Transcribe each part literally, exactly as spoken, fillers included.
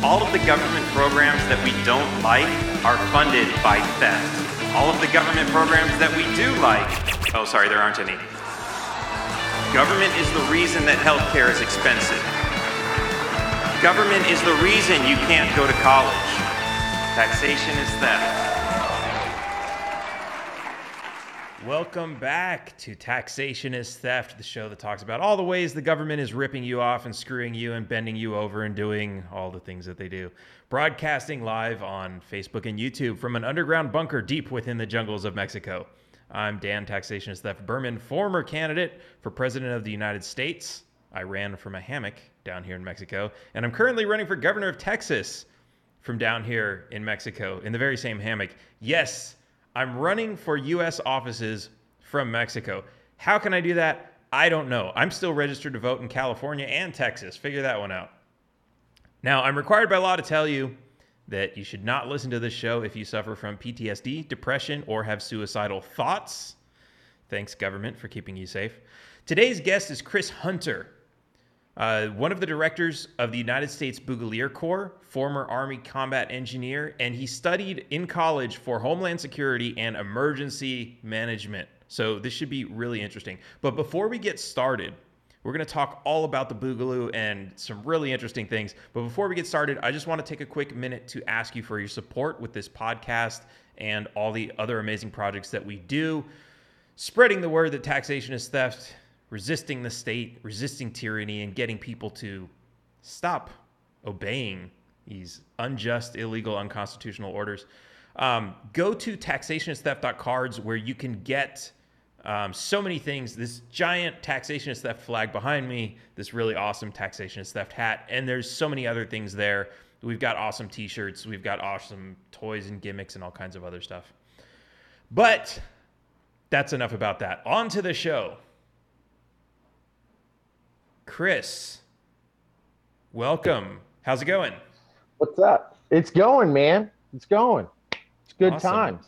All of the government programs that we don't like are funded by theft. All of the government programs that we do like, oh, sorry, there aren't any. Government is the reason that healthcare is expensive. Government is the reason you can't go to college. Taxation is theft. Welcome back to Taxation is Theft, the show that talks about all the ways the government is ripping you off and screwing you and bending you over and doing all the things that they do. Broadcasting live on Facebook and YouTube from an underground bunker deep within the jungles of Mexico. I'm Dan Taxation is Theft Berman, former candidate for President of the United States. I ran from a hammock down here in Mexico, and I'm currently running for governor of Texas from down here in Mexico in the very same hammock. Yes, I'm running for U S offices from Mexico. How can I do that? I don't know. I'm still registered to vote in California and Texas. Figure that one out. Now, I'm required by law to tell you that you should not listen to this show if you suffer from P T S D, depression, or have suicidal thoughts. Thanks, government, for keeping you safe. Today's guest is Chris Hunter, uh, one of the directors of the United States Bugalier Corps, former Army combat engineer, and he studied in college for Homeland Security and Emergency Management. So this should be really interesting. But before we get started, we're going to talk all about the Boogaloo and some really interesting things. But before we get started, I just want to take a quick minute to ask you for your support with this podcast and all the other amazing projects that we do. Spreading the word that taxation is theft, resisting the state, resisting tyranny, and getting people to stop obeying these unjust, illegal, unconstitutional orders. Um, go to taxation is theft dot cards where you can get um, so many things. This giant Taxation is Theft flag behind me, this really awesome Taxation is Theft hat, and there's so many other things there. We've got awesome t-shirts, we've got awesome toys and gimmicks and all kinds of other stuff. But that's enough about that. On to the show. Chris, welcome. How's it going? What's up? It's going, man. It's going. It's good Awesome. times.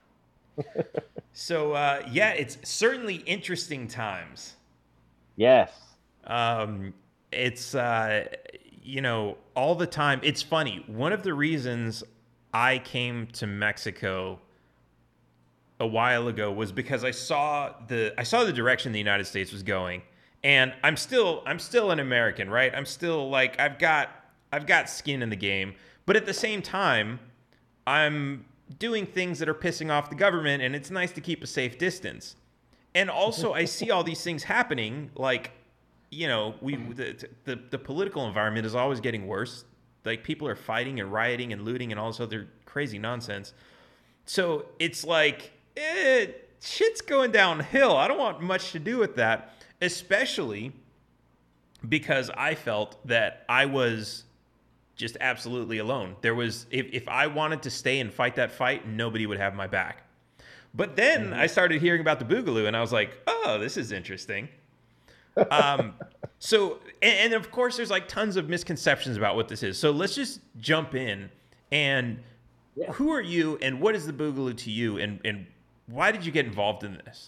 So, uh, yeah, it's certainly interesting times. Yes. Um, it's, uh, you know, all the time. It's funny. One of the reasons I came to Mexico a while ago was because I saw the I saw the direction the United States was going. And I'm still I'm still an American, right? I'm still like I've got I've got skin in the game, but at the same time, I'm doing things that are pissing off the government, and it's nice to keep a safe distance. And also, I see all these things happening, like, you know, we the, the the political environment is always getting worse. Like, people are fighting and rioting and looting and all this other crazy nonsense. So it's like, eh, shit's going downhill. I don't want much to do with that. Especially because I felt that I was just absolutely alone. There was, if, if I wanted to stay and fight that fight, nobody would have my back. But then mm-hmm. I started hearing about the Boogaloo, and I was like, oh, this is interesting. um, so, and, and of course, there's like tons of misconceptions about what this is. So let's just jump in. And yeah. Who are you, and what is the Boogaloo to you, and, and why did you get involved in this?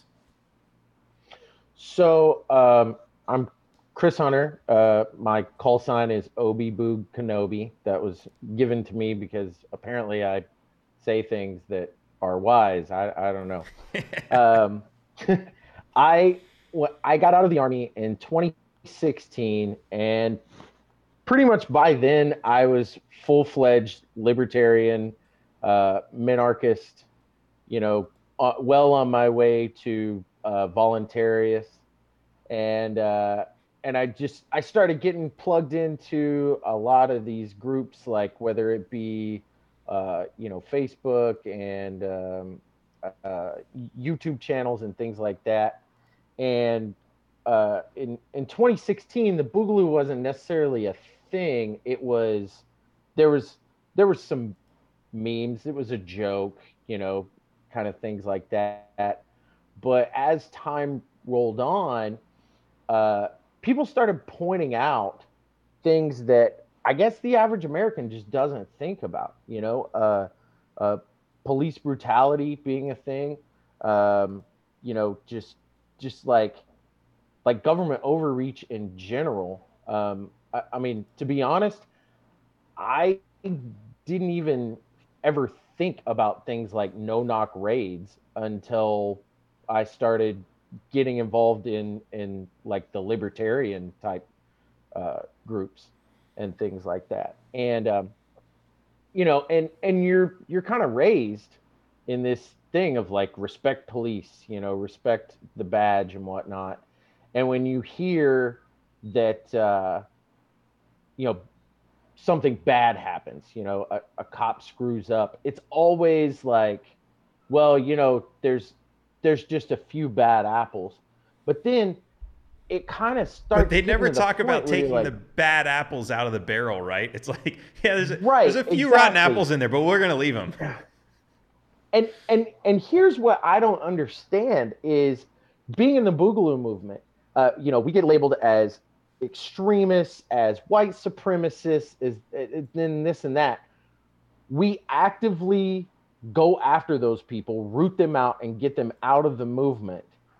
So um, I'm Chris Hunter. Uh, my call sign is Obi Boog Kenobi. That was given to me because apparently I say things that are wise. I, I don't know. um, I I got out of the Army in twenty sixteen, and pretty much by then I was full-fledged libertarian, uh, minarchist, you know, uh, well on my way to Uh, voluntarist, and uh, and I just I started getting plugged into a lot of these groups, like whether it be uh, you know Facebook and um, uh, YouTube channels and things like that. And uh, in in twenty sixteen, the Boogaloo wasn't necessarily a thing. It was there was there was some memes. It was a joke, you know, kind of things like that. But as time rolled on, uh, people started pointing out things that I guess the average American just doesn't think about, you know, uh, uh, police brutality being a thing, um, you know, just just like like government overreach in general. Um, I, I mean, to be honest, I didn't even ever think about things like no knock raids until I started getting involved in in like the libertarian type uh, groups and things like that. And um, you know, and and you're you're kind of raised in this thing of like respect police, you know, respect the badge and whatnot. And when you hear that, uh, you know, something bad happens, you know, a, a cop screws up, it's always like, well, you know, there's there's just a few bad apples. But then it kind of But starts they getting never to the talk point about where you're taking the like, bad apples out of the barrel, right? It's like, yeah, there's a, there's right, a few rotten exactly. apples in there, but we're gonna leave them. And and and here's what I don't understand is being in the Boogaloo movement. Uh, you know, we get labeled as extremists, as white supremacists, as then this and that. We actively go after those people, root them out, and get them out of the movement.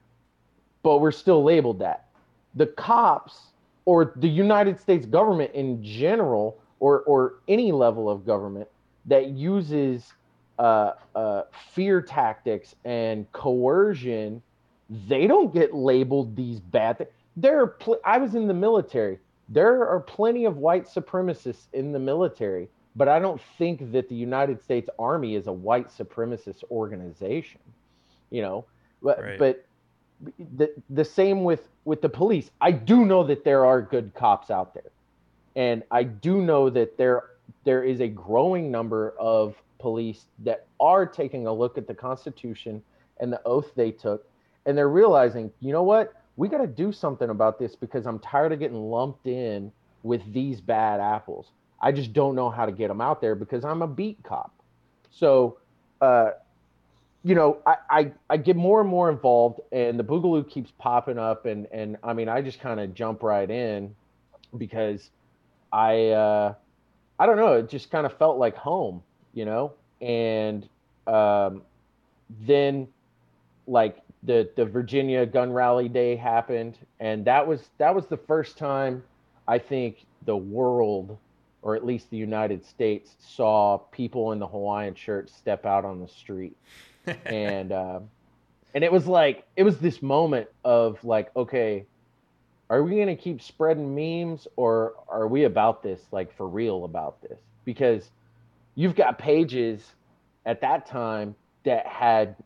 But we're still labeled that. The cops or the United States government in general, or or any level of government that uses uh, uh, fear tactics and coercion, they don't get labeled these bad things. There are pl- I was in the military. There are plenty of white supremacists in the military, but I don't think that the United States Army is a white supremacist organization. You know, but Right. but the the same with with the police. I do know that there are good cops out there, and I do know that there there is a growing number of police that are taking a look at the Constitution and the oath they took, and they're realizing, you know what, we got to do something about this because I'm tired of getting lumped in with these bad apples. I just don't know how to get them out there because I'm a beat cop. So uh, you know, I, I I get more and more involved, and the Boogaloo keeps popping up, and and I mean, I just kind of jump right in because I uh, I don't know, it just kind of felt like home, you know, and um, then like the the Virginia gun rally day happened, and that was that was the first time I think the world, or at least the United States, saw people in the Hawaiian shirts step out on the street, and uh, and it was like it was this moment of like, okay, are we going to keep spreading memes, or are we about this, like for real about this? Because you've got pages at that time that had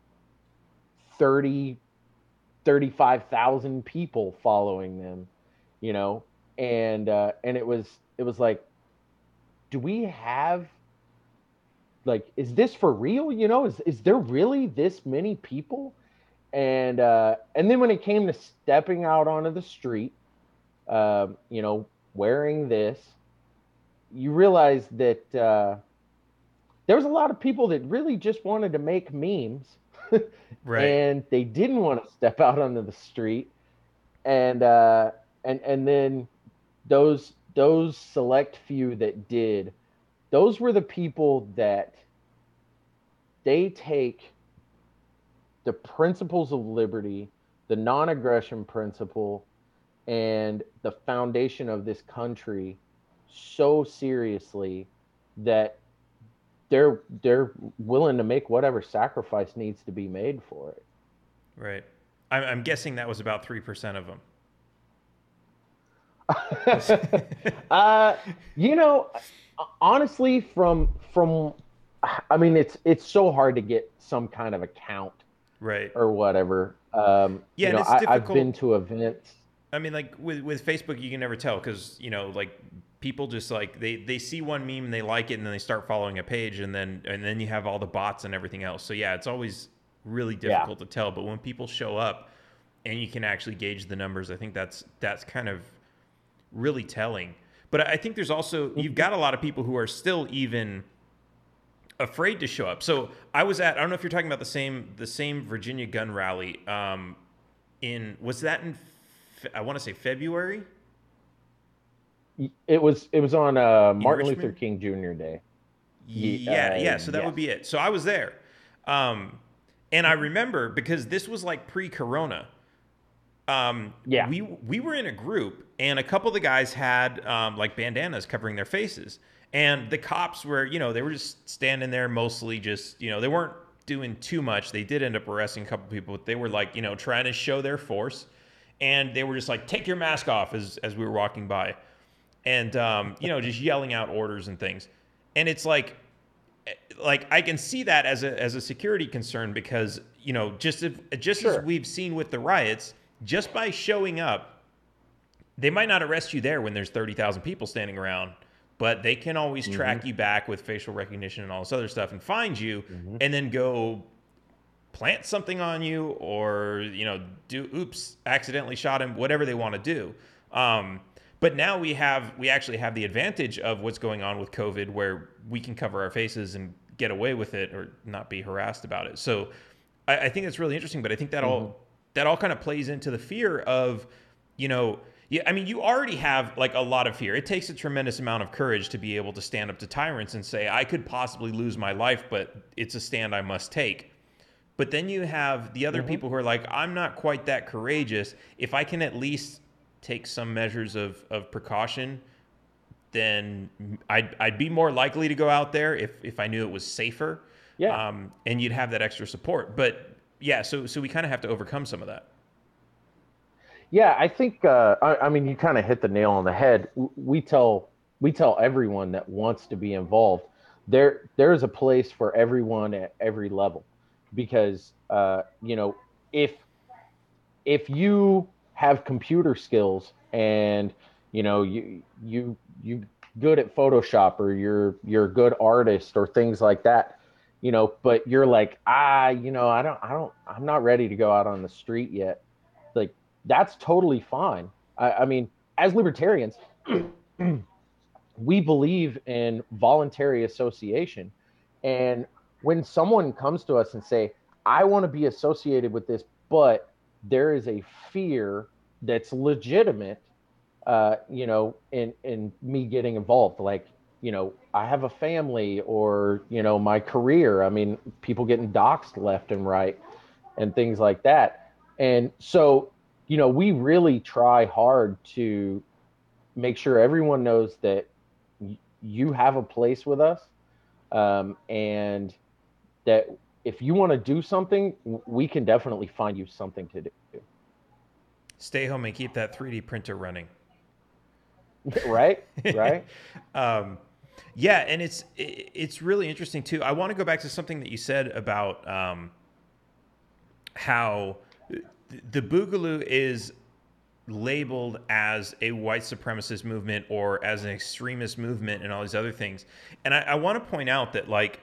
thirty, thirty-five thousand people following them, you know, and uh and it was it was like, do we have, like, is this for real, you know, is is there really this many people? And uh, and then when it came to stepping out onto the street, uh, you know, wearing this, you realize that uh, there was a lot of people that really just wanted to make memes, Right. and they didn't want to step out onto the street. And uh, and and then those those select few that did, those were the people that they take the principles of liberty, the non-aggression principle, and the foundation of this country so seriously that they're they're willing to make whatever sacrifice needs to be made for it. Right. I'm, I'm guessing that was about three percent of them. uh, you know, honestly, from from, I mean, it's it's so hard to get some kind of a count Right. or whatever. Um, Yeah, you and know, it's I, I've difficult. been to events. I mean, like with with Facebook, you can never tell because you know, like people just like they they see one meme and they like it, and then they start following a page, and then and then you have all the bots and everything else. So yeah, it's always really Yeah. difficult to tell. But when people show up and you can actually gauge the numbers, I think that's that's kind of really telling. But I think there's also you've got a lot of people who are still even afraid to show up. So I was at I don't know if you're talking about the same the same Virginia gun rally. Um, in was that in I want to say February It was it was on uh, in Martin Luther Richmond. King Junior Day. Ye- Yeah, Uh, yeah. So that would yes. be it. So I was there, um, and I remember because this was like pre-corona. um, Yeah. we we were in a group, and a couple of the guys had um, like bandanas covering their faces, and the cops were, you know, they were just standing there, mostly just, you know, they weren't doing too much. They did end up arresting a couple of people, but they were like, you know, trying to show their force, and they were just like, take your mask off as as we were walking by, and um, you know, just yelling out orders and things, and it's like like I can see that as a as a security concern because, you know, just if, just as Sure. we've seen with the riots, just by showing up, they might not arrest you there when there's thirty thousand people standing around, but they can always track Mm-hmm. you back with facial recognition and all this other stuff and find you, Mm-hmm. and then go plant something on you, or, you know, do oops, accidentally shot him, whatever they want to do. Um, but now we have we actually have the advantage of what's going on with COVID, where we can cover our faces and get away with it or not be harassed about it. So I, I think that's really interesting. But I think that Mm-hmm. all that all kind of plays into the fear of, you know, yeah, I mean, you already have like a lot of fear. It takes a tremendous amount of courage to be able to stand up to tyrants and say, I could possibly lose my life, but it's a stand I must take. But then you have the other Mm-hmm. people who are like, I'm not quite that courageous. If I can at least take some measures of, of precaution, then I'd, I'd be more likely to go out there if, if I knew it was safer. Yeah. Um, and you'd have that extra support. But yeah, so so we kind of have to overcome some of that. Yeah, I think uh, I, I mean you kind of hit the nail on the head. W- We tell we tell everyone that wants to be involved. There there is a place for everyone at every level, because uh, you know, if if you have computer skills and you know you you you good at Photoshop, or you're you're a good artist or things like that, you know, but you're like, ah, you know, I don't I don't I'm not ready to go out on the street yet. Like, that's totally fine. I, I mean, as libertarians, we believe in voluntary association. And when someone comes to us and say, I want to be associated with this, but there is a fear that's legitimate, uh, you know, in in me getting involved. Like, you know, I have a family, or, you know, my career. I mean, people getting doxxed left and right and things like that. And so, you know, we really try hard to make sure everyone knows that y- you have a place with us, um, and that if you want to do something, we can definitely find you something to do. Stay home and keep that three D printer running. Right? Right? um, yeah, and it's it's really interesting too. I want to go back to something that you said about um, how the Boogaloo is labeled as a white supremacist movement or as an extremist movement and all these other things. And I, I want to point out that, like,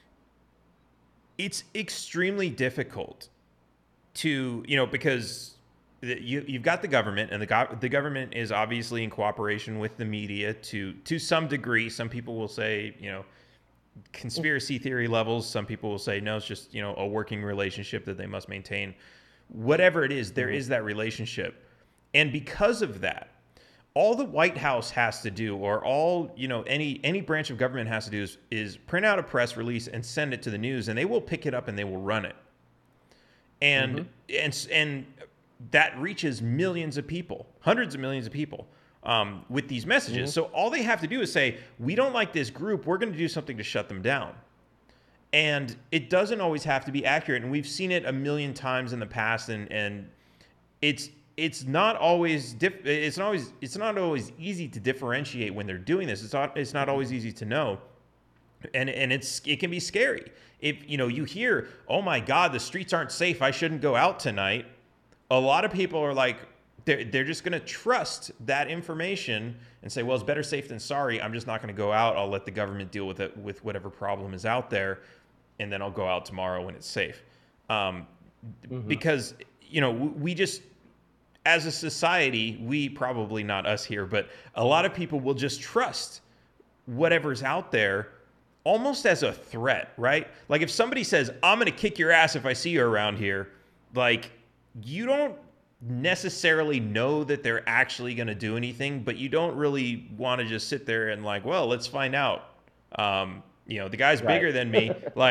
it's extremely difficult to, you know, because you, you've got the government, and the, go- the government is obviously in cooperation with the media to to some degree. Some people will say, you know, conspiracy theory levels. Some people will say, no, it's just, you know, a working relationship that they must maintain. Whatever it is, there Mhm. is that relationship. And because of that, all the White House has to do, or all, you know, any any branch of government has to do, is, is print out a press release and send it to the news, and they will pick it up and they will run it. And Mhm. and and that reaches millions of people, hundreds of millions of people, um, with these messages. Mhm. So all they have to do is say, we don't like this group, we're going to do something to shut them down. And it doesn't always have to be accurate, and we've seen it a million times in the past, and and it's it's not always diff- it's not always it's not always easy to differentiate when they're doing this. It's not it's not always easy to know, and and it's it can be scary if, you know, you hear, oh my God, the streets aren't safe, I shouldn't go out tonight. A lot of people are like, they're, they're just going to trust that information and say, well, it's better safe than sorry, I'm just not going to go out, I'll let the government deal with it, with whatever problem is out there, and then I'll go out tomorrow when it's safe. um, Mhm. because, you know, we just, as a society, we, probably not us here, but a lot of people will just trust whatever's out there almost as a threat, right? Like if somebody says, I'm going to kick your ass if I see you around here, like, you don't necessarily know that they're actually going to do anything, but you don't really want to just sit there and like, well, let's find out. Um, you know, the guy's Right. bigger than me. Like,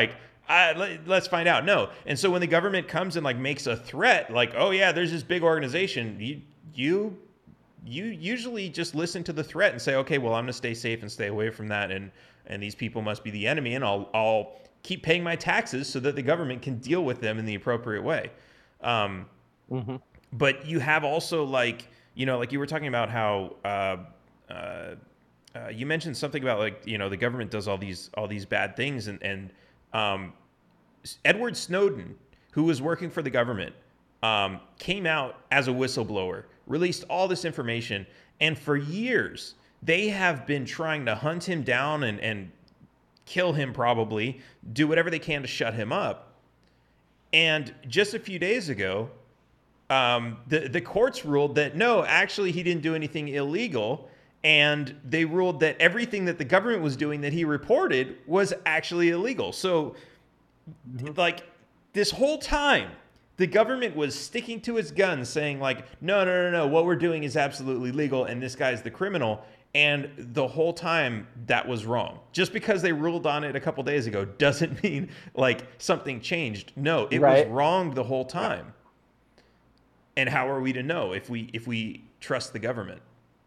I, let, let's find out. No. And so when the government comes and like makes a threat, like, oh yeah, there's this big organization, you you you usually just listen to the threat and say, okay, well, I'm going to stay safe and stay away from that, and and these people must be the enemy, and I'll I'll keep paying my taxes so that the government can deal with them in the appropriate way. Um, Mm-hmm. but you have also like, you know, like you were talking about how uh, uh, uh, you mentioned something about like, you know, the government does all these all these bad things, and and um, Edward Snowden, who was working for the government, um, came out as a whistleblower, released all this information, and for years they have been trying to hunt him down and, and kill him, probably do whatever they can to shut him up. And just a few days ago, um, the the courts ruled that no, actually he didn't do anything illegal, and they ruled that everything that the government was doing that he reported was actually illegal. So like this whole time the government was sticking to its guns, saying like, no, no, no, no, what we're doing is absolutely legal and this guy's the criminal. And the whole time that was wrong. Just because they ruled on it a couple days ago doesn't mean like something changed. No, it Right. was wrong the whole time. And how are we to know if we if we trust the government?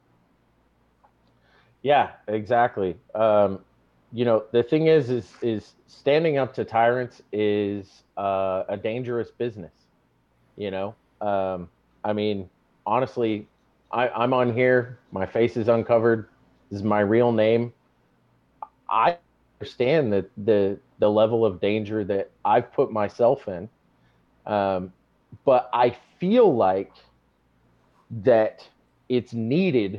Yeah, exactly. Um, you know, the thing is, is, is standing up to tyrants is uh, a dangerous business. You know, um, I mean, honestly, I, I'm on here. My face is uncovered. This is my real name. I understand that the the level of danger that I've put myself in, um, but I feel like that it's needed.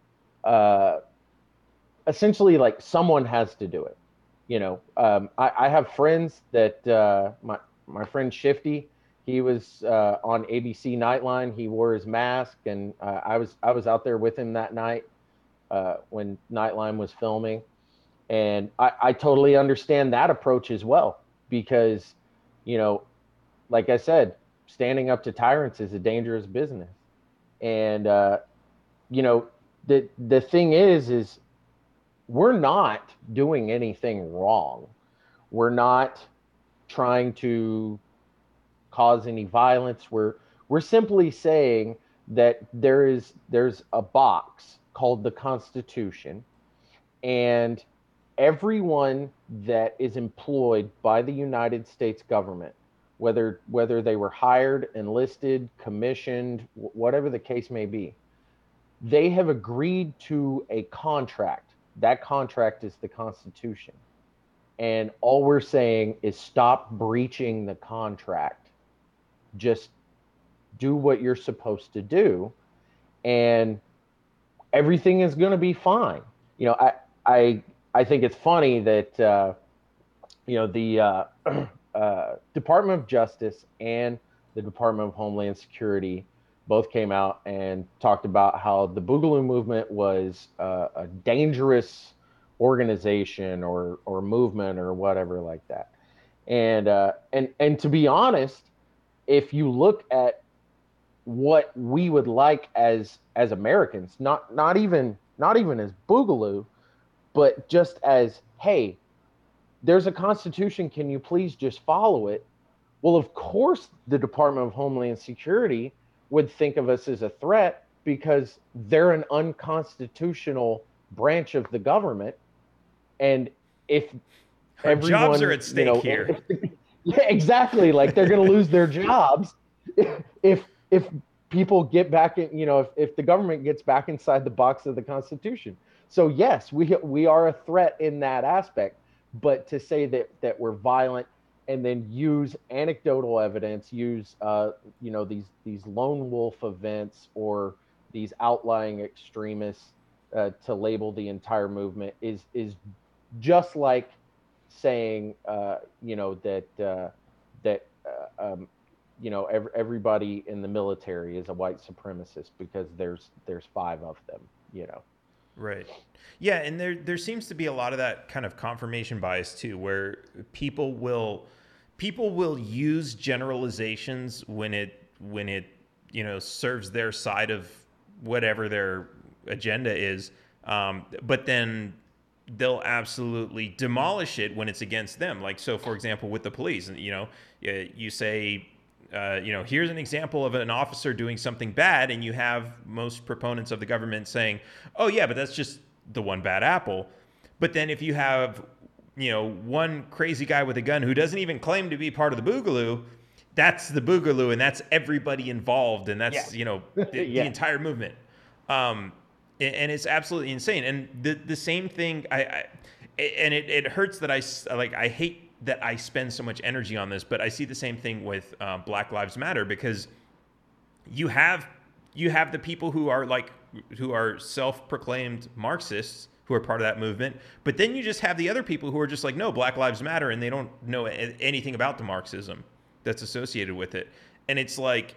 Uh, essentially, like someone has to do it. You know, um, I, I have friends that uh, my my friend Shifty, he was uh, on A B C Nightline. He wore his mask, and uh, I was I was out there with him that night uh, when Nightline was filming, and I, I totally understand that approach as well because, you know, like I said, standing up to tyrants is a dangerous business, and uh, you know, the the thing is is we're not doing anything wrong. We're not trying to cause any violence. We're we're simply saying that there is there's a box called the Constitution, and everyone that is employed by the United States government, whether whether they were hired, enlisted, commissioned, whatever the case may be, they have agreed to a contract. That contract is the Constitution. And all we're saying is stop breaching the contract. Just do what you're supposed to do, and everything is going to be fine. You know, I I I think it's funny that uh, you know the uh, uh, Department of Justice and the Department of Homeland Security both came out and talked about how the Boogaloo movement was uh, a dangerous organization or or movement or whatever like that. And uh, and and to be honest, if you look at what we would like as as Americans, not not even not even as Boogaloo, but just as, hey, there's a constitution, can you please just follow it? Well, of course the Department of Homeland Security would think of us as a threat because they're an unconstitutional branch of the government. And if Our everyone, jobs are at stake you know, here. if, yeah, exactly. Like they're going to lose their jobs if if people get back in, you know, if, if the government gets back inside the box of the Constitution. So yes, we we are a threat in that aspect. But to say that that we're violent and then use anecdotal evidence, use uh, you know, these these lone wolf events or these outlying extremists uh, to label the entire movement is is just like saying uh, you know that uh, that uh, um, you know every, everybody in the military is a white supremacist because there's there's five of them, you know. Right. Yeah, and there there seems to be a lot of that kind of confirmation bias too, where people will people will use generalizations when it when it you know serves their side of whatever their agenda is, um, but then they'll absolutely demolish it when it's against them. Like, so for example, with the police, you know, you say, uh, you know, here's an example of an officer doing something bad, and you have most proponents of the government saying, oh yeah, but that's just the one bad apple. But then if you have, you know, one crazy guy with a gun who doesn't even claim to be part of the Boogaloo, that's the Boogaloo, and that's everybody involved, and that's, yeah. you know, the, yeah. the entire movement. Um, and it's absolutely insane. And the the same thing, I, I and it, it hurts that I, like, I hate that I spend so much energy on this, but I see the same thing with uh, Black Lives Matter, because you have you have the people who are like who are self-proclaimed Marxists who are part of that movement, but then you just have the other people who are just like, no, Black Lives Matter, and they don't know anything about the Marxism that's associated with it. And it's like,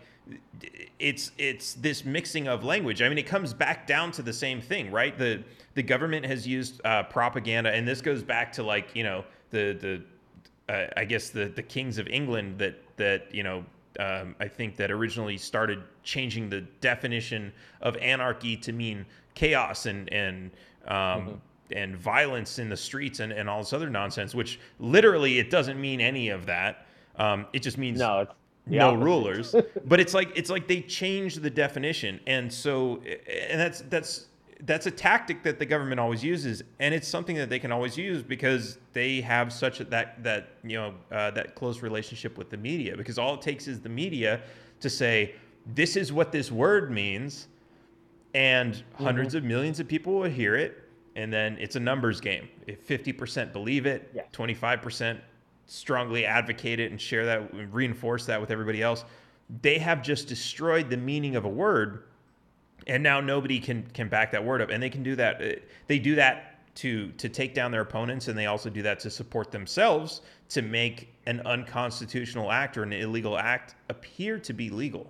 it's it's this mixing of language. I mean, it comes back down to the same thing, right? The the government has used uh, propaganda, and this goes back to, like, you know, the the uh, I guess the the kings of England that that you know um, I think that originally started changing the definition of anarchy to mean chaos and and um, mm-hmm. and violence in the streets and, and all this other nonsense, which literally it doesn't mean any of that. Um, it just means no, it's no opposite. Rulers. But it's like it's like they changed the definition, and so and that's that's that's a tactic that the government always uses, and it's something that they can always use because they have such a, that that you know uh, that close relationship with the media. Because all it takes is the media to say, this is what this word means, and mm-hmm. hundreds of millions of people will hear it, and then it's a numbers game. If fifty percent believe it, yeah. twenty-five percent strongly advocate it and share that, reinforce that with everybody else, they have just destroyed the meaning of a word, and now nobody can can back that word up. And they can do that. They do that to to take down their opponents, and they also do that to support themselves, to make an unconstitutional act or an illegal act appear to be legal.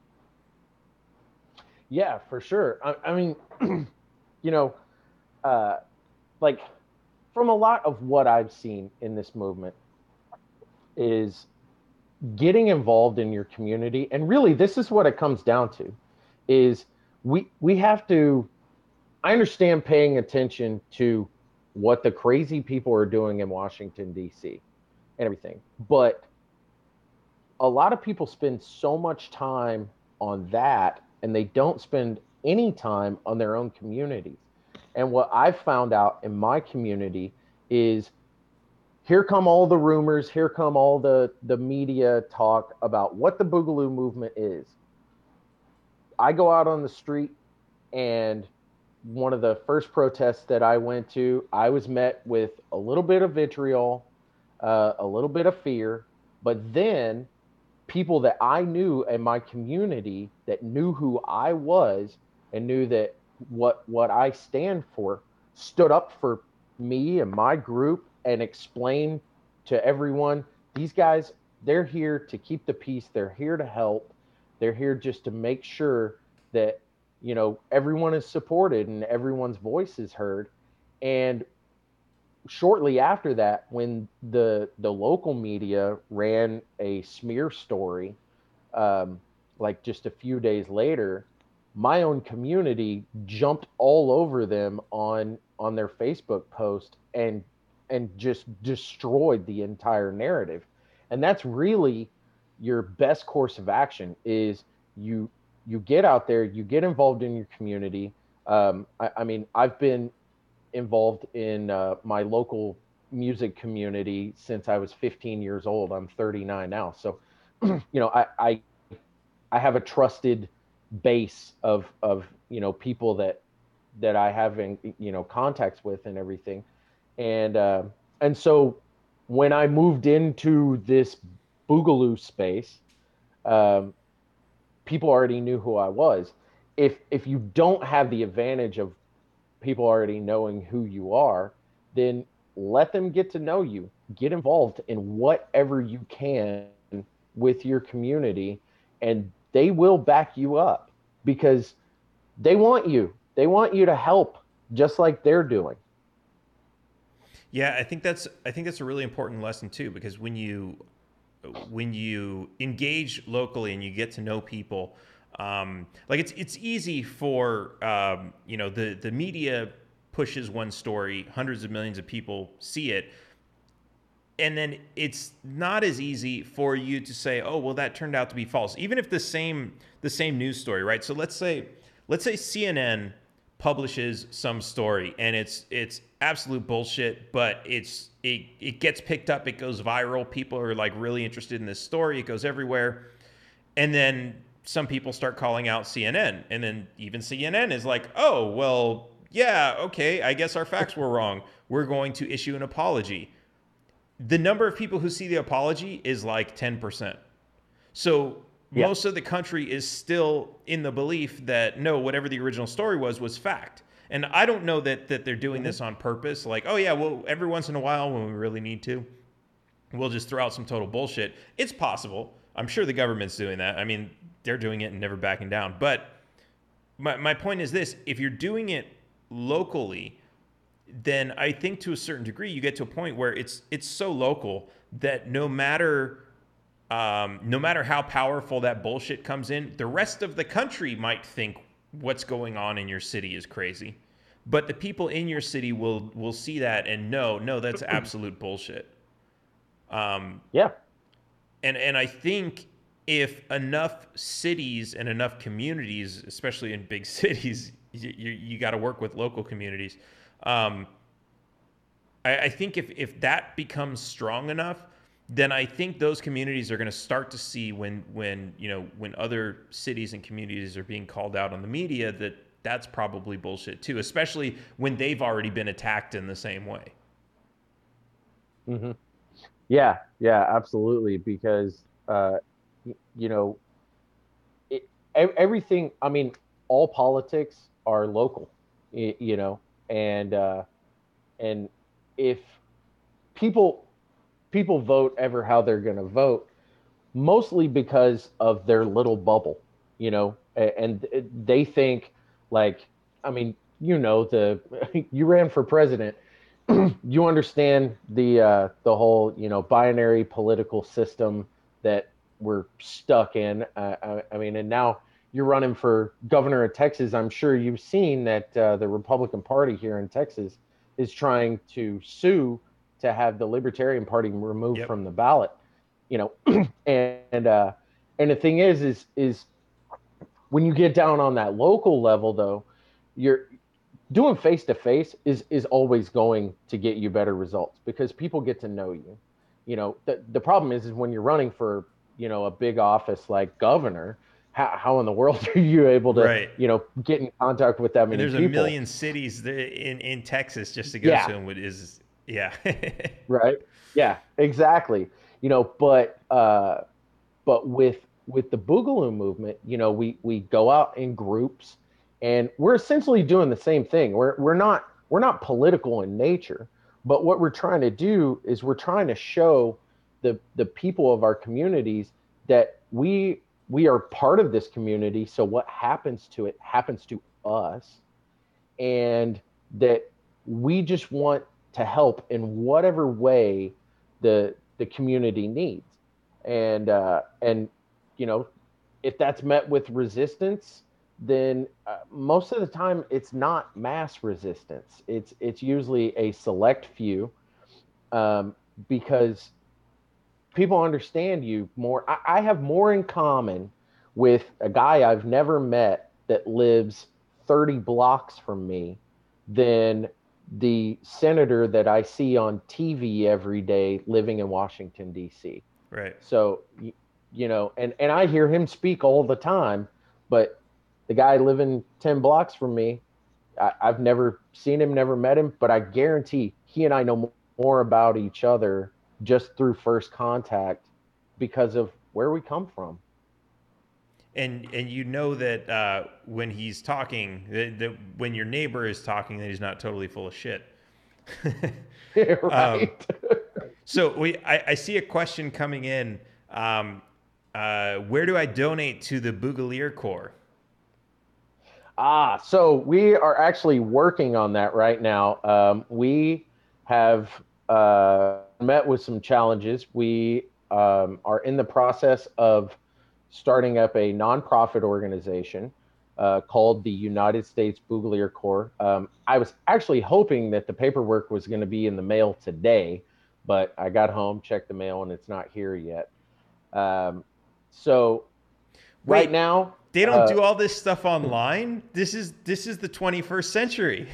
Yeah, for sure. I, I mean, you know, uh, like from a lot of what I've seen in this movement is getting involved in your community. And really, this is what it comes down to, is we we have to, I understand paying attention to what the crazy people are doing in Washington, D C and everything. But a lot of people spend so much time on that, and they don't spend any time on their own communities. And what I've found out in my community is, here come all the rumors, here come all the, the media talk about what the Boogaloo movement is. I go out on the street, and one of the first protests that I went to, I was met with a little bit of vitriol, uh, a little bit of fear, but then people that I knew in my community that knew who I was and knew that what what I stand for stood up for me and my group and explained to everyone, these guys, they're here to keep the peace. They're here to help. They're here just to make sure that, you know, everyone is supported and everyone's voice is heard. And shortly after that, when the the local media ran a smear story, um, like just a few days later, my own community jumped all over them on on their Facebook post and and just destroyed the entire narrative. And that's really your best course of action, is you you get out there, you get involved in your community. Um, I, I mean, I've been involved in uh, my local music community since I was fifteen years old. I'm thirty-nine now. So, you know, I, I, I have a trusted base of, of, you know, people that, that I have in, you know, contacts with and everything. And, uh, and so when I moved into this Boogaloo space, um, people already knew who I was. If, if you don't have the advantage of people already knowing who you are, then let them get to know you. Get involved in whatever you can with your community, and they will back you up because they want you. They want you to help just like they're doing. Yeah, I think that's I think that's a really important lesson too, because when you when you engage locally and you get to know people, Um, like it's it's easy for um, you know the the media pushes one story, hundreds of millions of people see it, and then it's not as easy for you to say, oh, well, that turned out to be false, even if the same the same news story, right? So let's say let's say C N N publishes some story and it's it's absolute bullshit, but it's it it gets picked up, it goes viral, people are like really interested in this story, it goes everywhere, and then some people start calling out C N N, and then even C N N is like, oh, well, yeah, okay, I guess our facts were wrong, we're going to issue an apology. The number of people who see the apology is like ten percent. So Yeah. most of the country is still in the belief that no, whatever the original story was was fact. And I don't know that that they're doing this on purpose. Like, oh yeah, well, every once in a while when we really need to, we'll just throw out some total bullshit. It's possible. I'm sure the government's doing that. I mean, they're doing it and never backing down. But my my point is this: if you're doing it locally, then I think to a certain degree you get to a point where it's it's so local that no matter um, no matter how powerful that bullshit comes in, the rest of the country might think what's going on in your city is crazy, but the people in your city will will see that and know, no, that's absolute bullshit. Um, Yeah. and and I think if enough cities and enough communities, especially in big cities, you you, you got to work with local communities. Um, I, I think if, if that becomes strong enough, then I think those communities are going to start to see when, when, you know, when other cities and communities are being called out on the media that that's probably bullshit too, especially when they've already been attacked in the same way. hmm Yeah. Yeah. Absolutely. Because uh, y- you know, it, ev- everything. I mean, all politics are local. y- You know, and uh, and if people people vote ever how they're going to vote, mostly because of their little bubble, you know, and they think like, I mean, you know, the you ran for president, you understand the uh, the whole, you know, binary political system that we're stuck in. Uh, I, I mean, and now you're running for governor of Texas. I'm sure you've seen that uh, the Republican Party here in Texas is trying to sue to have the Libertarian Party removed Yep. from the ballot. You know, and uh, and the thing is, is is when you get down on that local level, though, you're doing face to face is is always going to get you better results because people get to know you. You know, the the problem is is when you're running for, you know, a big office like governor, how, how in the world are you able to, Right. you know, get in contact with that And many there's a people? million cities in, in Texas just to go Yeah, to them, which is, yeah. right. Yeah, exactly. You know, but uh but with with the Boogaloo movement, you know, we we go out in groups, and we're essentially doing the same thing. We're we're not we're not political in nature, but what we're trying to do is we're trying to show the the people of our communities that we we are part of this community. So what happens to it happens to us, and that we just want to help in whatever way the the community needs. And uh, and you know, if that's met with resistance, then uh, most of the time it's not mass resistance. It's it's usually a select few, um, because people understand you more. I, I have more in common with a guy I've never met that lives thirty blocks from me than the senator that I see on T V every day living in Washington, D C. Right. So, you know, and, and I hear him speak all the time, but the guy living ten blocks from me, I, I've never seen him, never met him, but I guarantee he and I know more about each other just through first contact because of where we come from. And and you know that uh, when he's talking, that, that when your neighbor is talking, that he's not totally full of shit. um, Right. so we, I, I see a question coming in. Um, uh, where do I donate to the Boogalier Corps? Ah, so we are actually working on that right now. Um, we have uh, met with some challenges. We um, are in the process of starting up a nonprofit organization. uh, called the United States Bouglier Corps. Um, I was actually hoping that the paperwork was going to be in the mail today, but I got home, checked the mail, and it's not here yet. Um, so right Wait, now, they don't uh, do all this stuff online? This is this is the twenty-first century.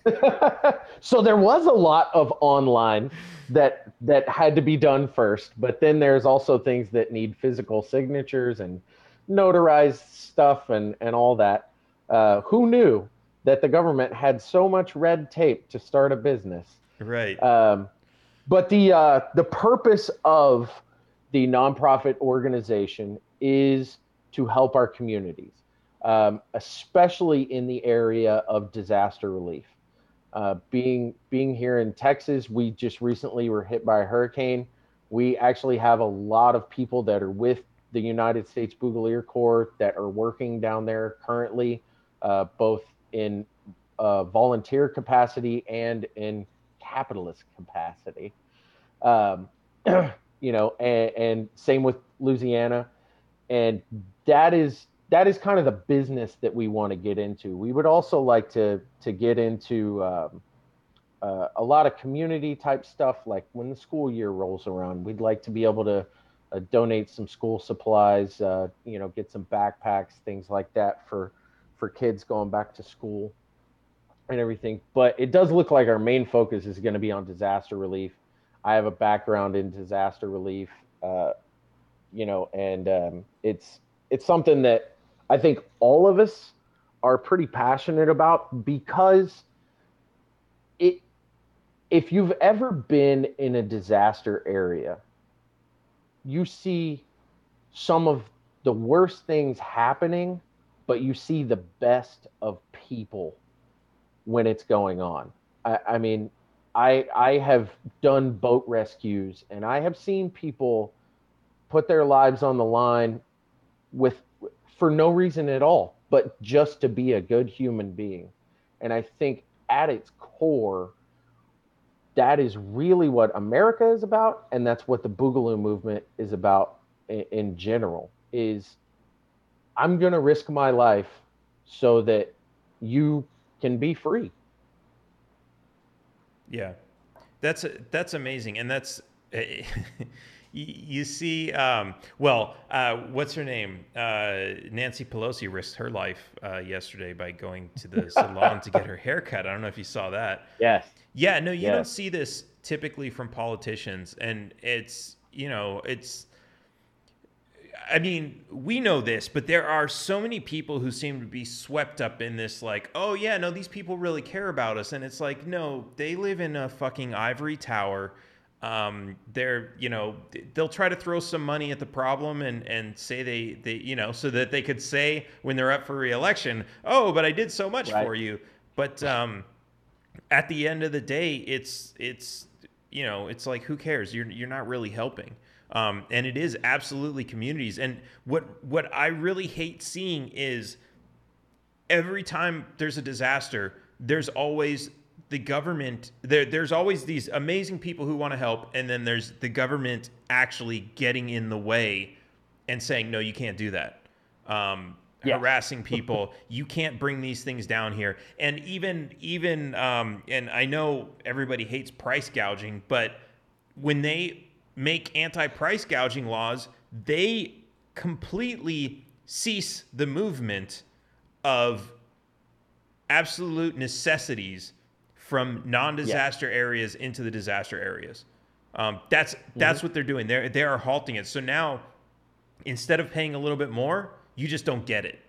so there was a lot of online that that had to be done first, but then there's also things that need physical signatures and notarized stuff and and all that. Uh, who knew that the government had so much red tape to start a business? Right. Um, but the uh, the purpose of the nonprofit organization is to help our communities, um, especially in the area of disaster relief. Uh, being being here in Texas, we just recently were hit by a hurricane. We actually have a lot of people that are with the United States Bouglier Corps that are working down there currently, uh, both in uh, volunteer capacity and in capitalist capacity. Um, you know, and, and same with Louisiana, and that is that is kind of the business that we want to get into. We would also like to to get into um, uh, a lot of community type stuff. Like when the school year rolls around, we'd like to be able to uh, donate some school supplies, uh, you know, get some backpacks, things like that for for kids going back to school and everything. But it does look like our main focus is going to be on disaster relief. I have a background in disaster relief, uh, you know, and um, it's it's something that I think all of us are pretty passionate about because it if you've ever been in a disaster area, you see some of the worst things happening, but you see the best of people when it's going on. I, I mean, I I have done boat rescues and I have seen people put their lives on the line with for no reason at all, but just to be a good human being. And I think at its core, that is really what America is about, and that's what the Boogaloo movement is about in, in general. Is I'm going to risk my life so that you can be free. Yeah. That's that's amazing, and that's you, you see. Um, well, uh, what's her name? Uh, Nancy Pelosi risked her life uh, yesterday by going to the salon to get her hair cut. I don't know if you saw that. Yes. Yeah, no, you don't Yes. see this typically from politicians, and it's you know it's I mean, we know this, but there are so many people who seem to be swept up in this, like, oh, yeah, no, these people really care about us. And it's like, no, they live in a fucking ivory tower. Um, they're, you know, they'll try to throw some money at the problem and, and say they, they, you know, so that they could say when they're up for reelection, oh, but I did so much Right. for you. But um, at the end of the day, it's, it's, you know, it's like, who cares? You're, you're not really helping. Um, and it is absolutely communities. And what what I really hate seeing is every time there's a disaster, there's always the government. There, there's always these amazing people who want to help, and then there's the government actually getting in the way and saying, no, you can't do that. Um, Yes. harassing people. You can't bring these things down here. And even even um, and I know everybody hates price gouging, but when they make anti-price gouging laws, they completely cease the movement of absolute necessities from non-disaster Yes. areas into the disaster areas. Um, that's Mm-hmm. that's what they're doing. They're they are halting it. So now, instead of paying a little bit more, you just don't get it.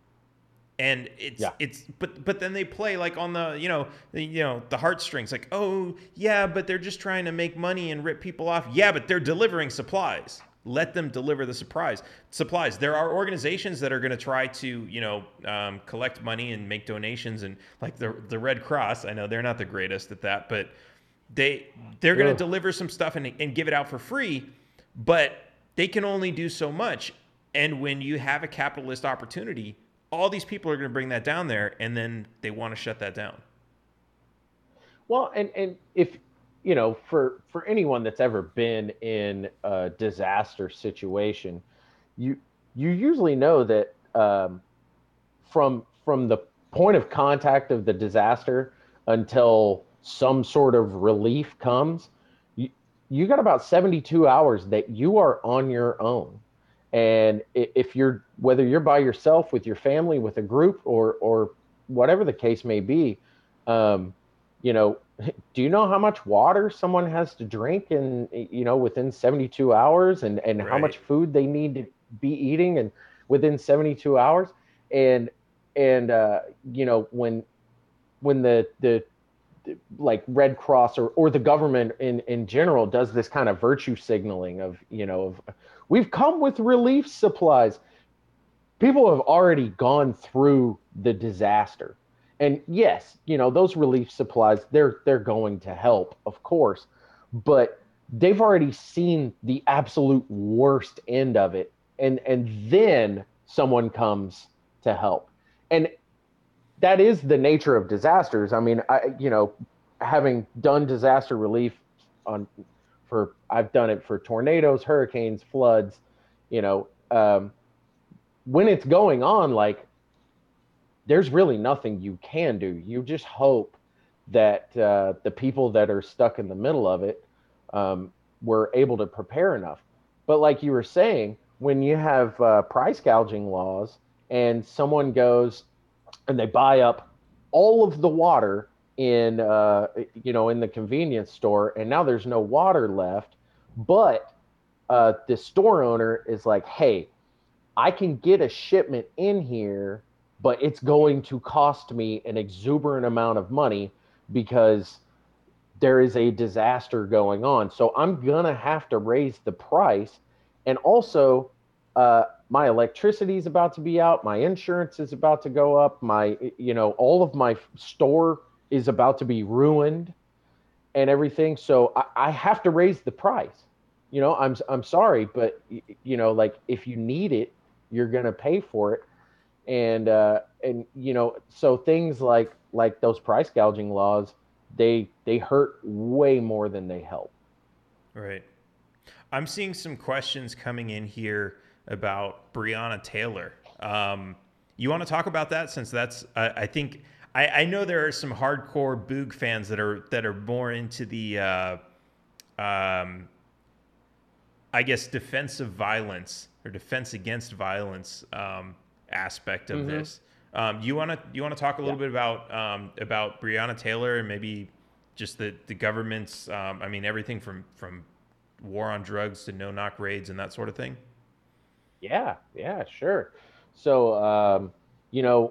And it's Yeah. it's but but then they play like on the you know the, you know the heartstrings, like, oh yeah, but they're just trying to make money and rip people off. Yeah, but they're delivering supplies. Let them deliver the surprise supplies. There are organizations that are going to try to you know um, collect money and make donations, and like the the Red Cross. I know they're not the greatest at that, but they they're going to Ugh. deliver some stuff and and give it out for free, but they can only do so much. And when you have a capitalist opportunity, all these people are going to bring that down there, and then they want to shut that down. Well, and and if you know, for for anyone that's ever been in a disaster situation, you you usually know that um, from from the point of contact of the disaster until some sort of relief comes, you, you got about seventy-two hours that you are on your own. And if you're, whether you're by yourself, with your family, with a group, or or whatever the case may be, um, you know, do you know how much water someone has to drink in, you know, within seventy-two hours, and and how Right. much food they need to be eating and within seventy-two hours? And and uh, you know, when when the the like Red Cross, or or the government in in general does this kind of virtue signaling of, you know, of, we've come with relief supplies. People have already gone through the disaster. And yes, you know, those relief supplies, they're they're going to help, of course, but they've already seen the absolute worst end of it. And and then someone comes to help. And that is the nature of disasters. I mean, I, you know, having done disaster relief on for, I've done it for tornadoes, hurricanes, floods, you know, um, when it's going on, like, there's really nothing you can do. You just hope that uh, the people that are stuck in the middle of it um, were able to prepare enough. But like you were saying, when you have uh, price gouging laws and someone goes and they buy up all of the water in, uh, you know, in the convenience store, and now there's no water left, but uh, the store owner is like, hey, I can get a shipment in here, but it's going to cost me an exuberant amount of money because there is a disaster going on. So I'm going to have to raise the price. And also, uh, my electricity is about to be out. My insurance is about to go up. My, you know, all of my store is about to be ruined and everything. So I, I have to raise the price. You know, I'm, I'm sorry, but, you know, like, if you need it, you're going to pay for it. And, uh, and, you know, so things like, like those price gouging laws, they, they hurt way more than they help. Right. I'm seeing some questions coming in here about Breonna Taylor. Um, you want to talk about that, since that's, uh, I think, I, I know there are some hardcore Boog fans that are, that are more into the, uh, um, I guess, defense of violence, or defense against violence, um, aspect of mm-hmm. this. Um, you want to you want to talk a little yeah. bit about um, about Breonna Taylor, and maybe just the the government's, um, I mean, everything from from war on drugs to no knock raids and that sort of thing? Yeah, yeah, sure. So, um, you know,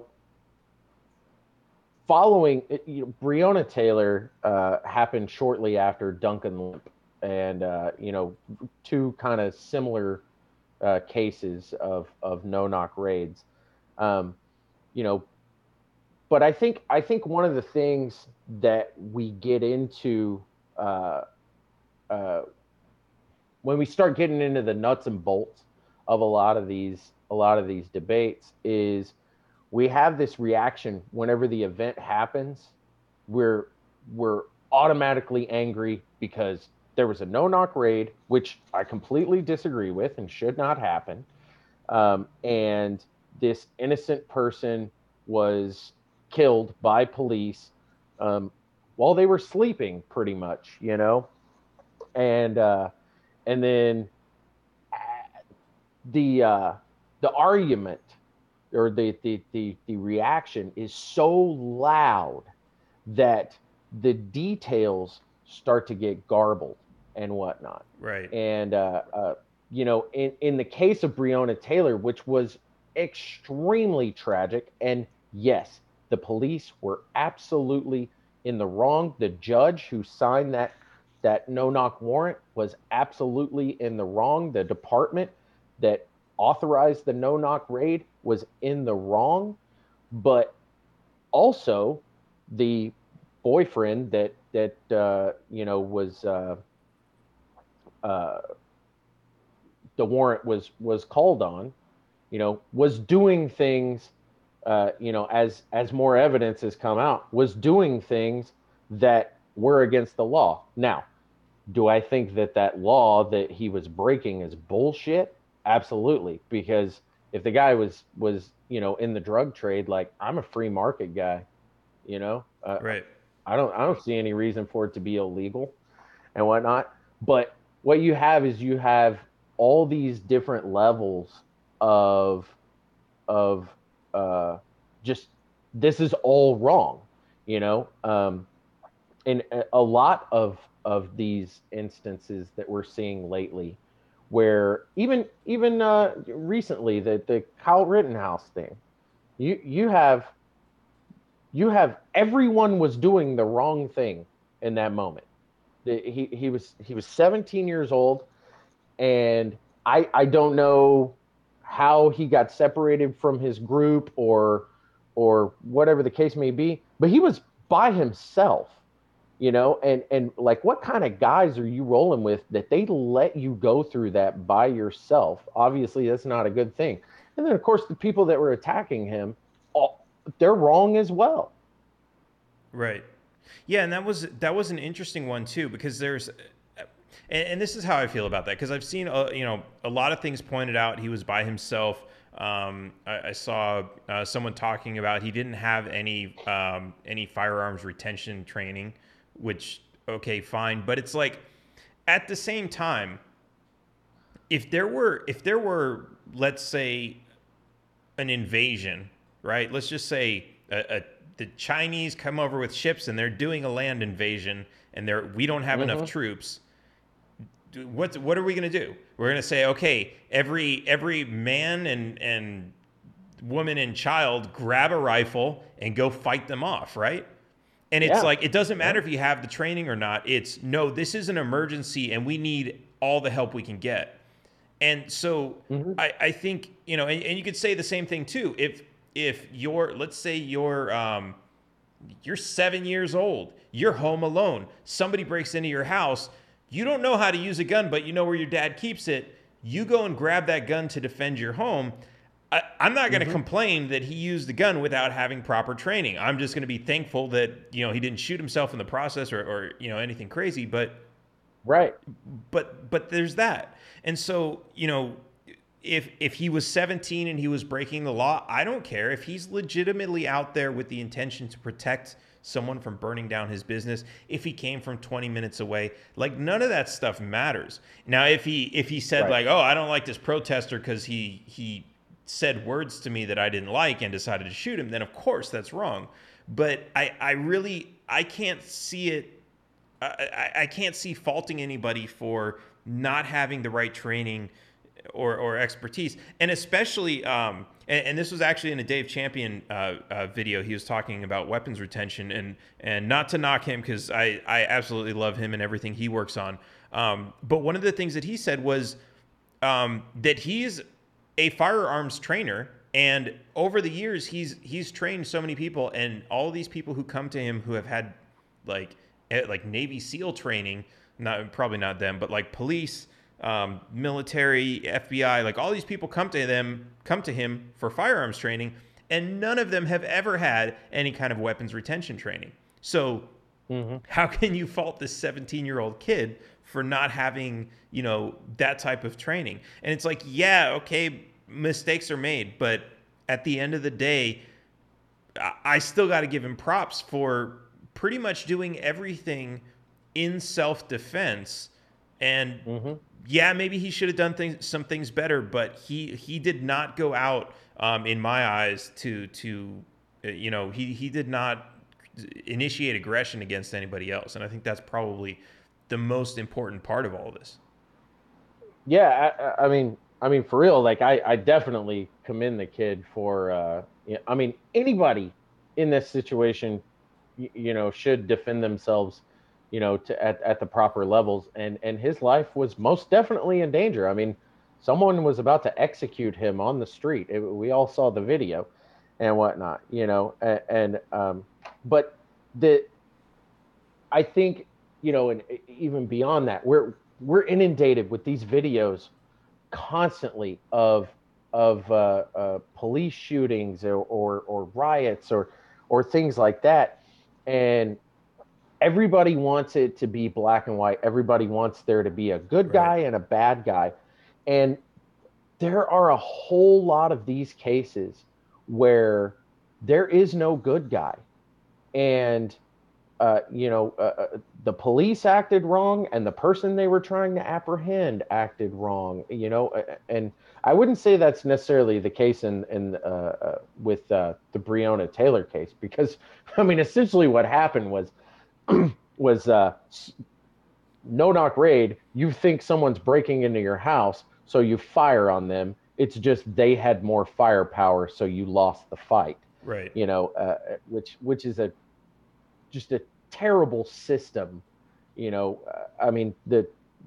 following, you know, Breonna Taylor uh, happened shortly after Duncan Lemp, and uh, you know, two kind of similar uh, cases of of no knock raids. Um, you know, but I think I think one of the things that we get into uh, uh, when we start getting into the nuts and bolts of a lot of these a lot of these debates is we have this reaction whenever the event happens. We're we're automatically angry because there was a no-knock raid, which I completely disagree with and should not happen. Um, and this innocent person was killed by police um, while they were sleeping, pretty much, you know. And uh, and then the uh, the argument or the, the the the reaction is so loud that the details start to get garbled and whatnot. Right. And uh, uh, you know, in in the case of Breonna Taylor, which was extremely tragic, and yes, the police were absolutely in the wrong. The judge who signed that that no-knock warrant was absolutely in the wrong. The department that authorized the no-knock raid was in the wrong. But also, the boyfriend that that uh, you know was uh, uh, the warrant was was called on, you know, was doing things, uh, you know, as as more evidence has come out, was doing things that were against the law. Now, do I think that that law that he was breaking is bullshit? Absolutely, because if the guy was was you know in the drug trade, like I'm a free market guy, you know. Uh, Right. I don't I don't see any reason for it to be illegal and whatnot. But what you have is you have all these different levels of of uh, just this is all wrong, you know. Um, and a a lot of of these instances that we're seeing lately, where even even uh, recently the the Kyle Rittenhouse thing, you you have you have everyone was doing the wrong thing in that moment. The- He he was he was seventeen years old, and I I don't know how he got separated from his group or or whatever the case may be, but he was by himself, you know, and and like what kind of guys are you rolling with that they let you go through that by yourself? Obviously, that's not a good thing. And then of course the people that were attacking him, all, they're wrong as well. Right. Yeah, and that was that was an interesting one too because there's and, and this is how I feel about that because I've seen uh, you know a lot of things pointed out he was by himself. Um, I, I saw uh, someone talking about he didn't have any um, any firearms retention training, which okay, fine, but it's like at the same time, if there were if there were let's say an invasion, right? Let's just say a, a, the Chinese come over with ships and they're doing a land invasion, and they're we don't have enough Mm-hmm. troops. What what are we going to do? We're going to say, okay, every every man and and woman and child grab a rifle and go fight them off, right? And it's Yeah. like it doesn't Yeah. matter if you have the training or not. It's no, this is an emergency and we need all the help we can get. And so Mm-hmm. I, I think, you know, and, and you could say the same thing too. If if you're, let's say you're um, you're seven years old, you're home alone, somebody breaks into your house, you don't know how to use a gun, but you know where your dad keeps it. You go and grab that gun to defend your home. I, I'm not going to Mm-hmm. complain that he used the gun without having proper training. I'm just going to be thankful that you know he didn't shoot himself in the process or, or you know anything crazy. But Right. but but there's that. And so, you know, if if he was seventeen and he was breaking the law, I don't care if he's legitimately out there with the intention to protect someone from burning down his business. If he came from twenty minutes away, like none of that stuff matters. Now, if he if he said Right. like, "Oh, I don't like this protester cuz he he said words to me that I didn't like and decided to shoot him," then of course that's wrong. But I I really I can't see it I, I can't see faulting anybody for not having the right training or, or expertise, and especially, um, and, and this was actually in a Dave Champion uh, uh, video. He was talking about weapons retention, and and not to knock him because I I absolutely love him and everything he works on. Um, but one of the things that he said was um, that he's a firearms trainer, and over the years he's he's trained so many people, and all these people who come to him who have had like eh, like Navy SEAL training, not probably not them, but like police, um, military, F B I, like all these people come to them come to him for firearms training, and none of them have ever had any kind of weapons retention training. So Mm-hmm. how can you fault this seventeen year old kid for not having you know that type of training? And it's like, yeah, okay, mistakes are made, but at the end of the day, I still got to give him props for pretty much doing everything in self defense. And Mm-hmm. yeah, maybe he should have done things, some things better, but he he did not go out, um, in my eyes, to to uh, you know he he did not initiate aggression against anybody else, and I think that's probably the most important part of all this. Yeah, I, I mean, I mean, for real, like I, I definitely commend the kid for, uh, yeah, I mean, anybody in this situation, you, you know, should defend themselves, you know, to at, at the proper levels. And and his life was most definitely in danger. I mean, someone was about to execute him on the street. It, we all saw the video and whatnot, you know, and, and um, but the I think, you know, and even beyond that, we're we're inundated with these videos constantly of of uh, uh, police shootings or, or or riots or or things like that, and everybody wants it to be black and white. Everybody wants there to be a good Right. guy and a bad guy, and there are a whole lot of these cases where there is no good guy, and uh, you know, uh, uh, the police acted wrong, and the person they were trying to apprehend acted wrong. You know, uh, and I wouldn't say that's necessarily the case in in uh, uh, with uh, the Breonna Taylor case, because I mean, essentially what happened was was uh, no knock raid. You think someone's breaking into your house, so you fire on them. It's just they had more firepower, so you lost the fight. Right. You know, uh, which which is a just a terrible system. You know, uh, I mean, the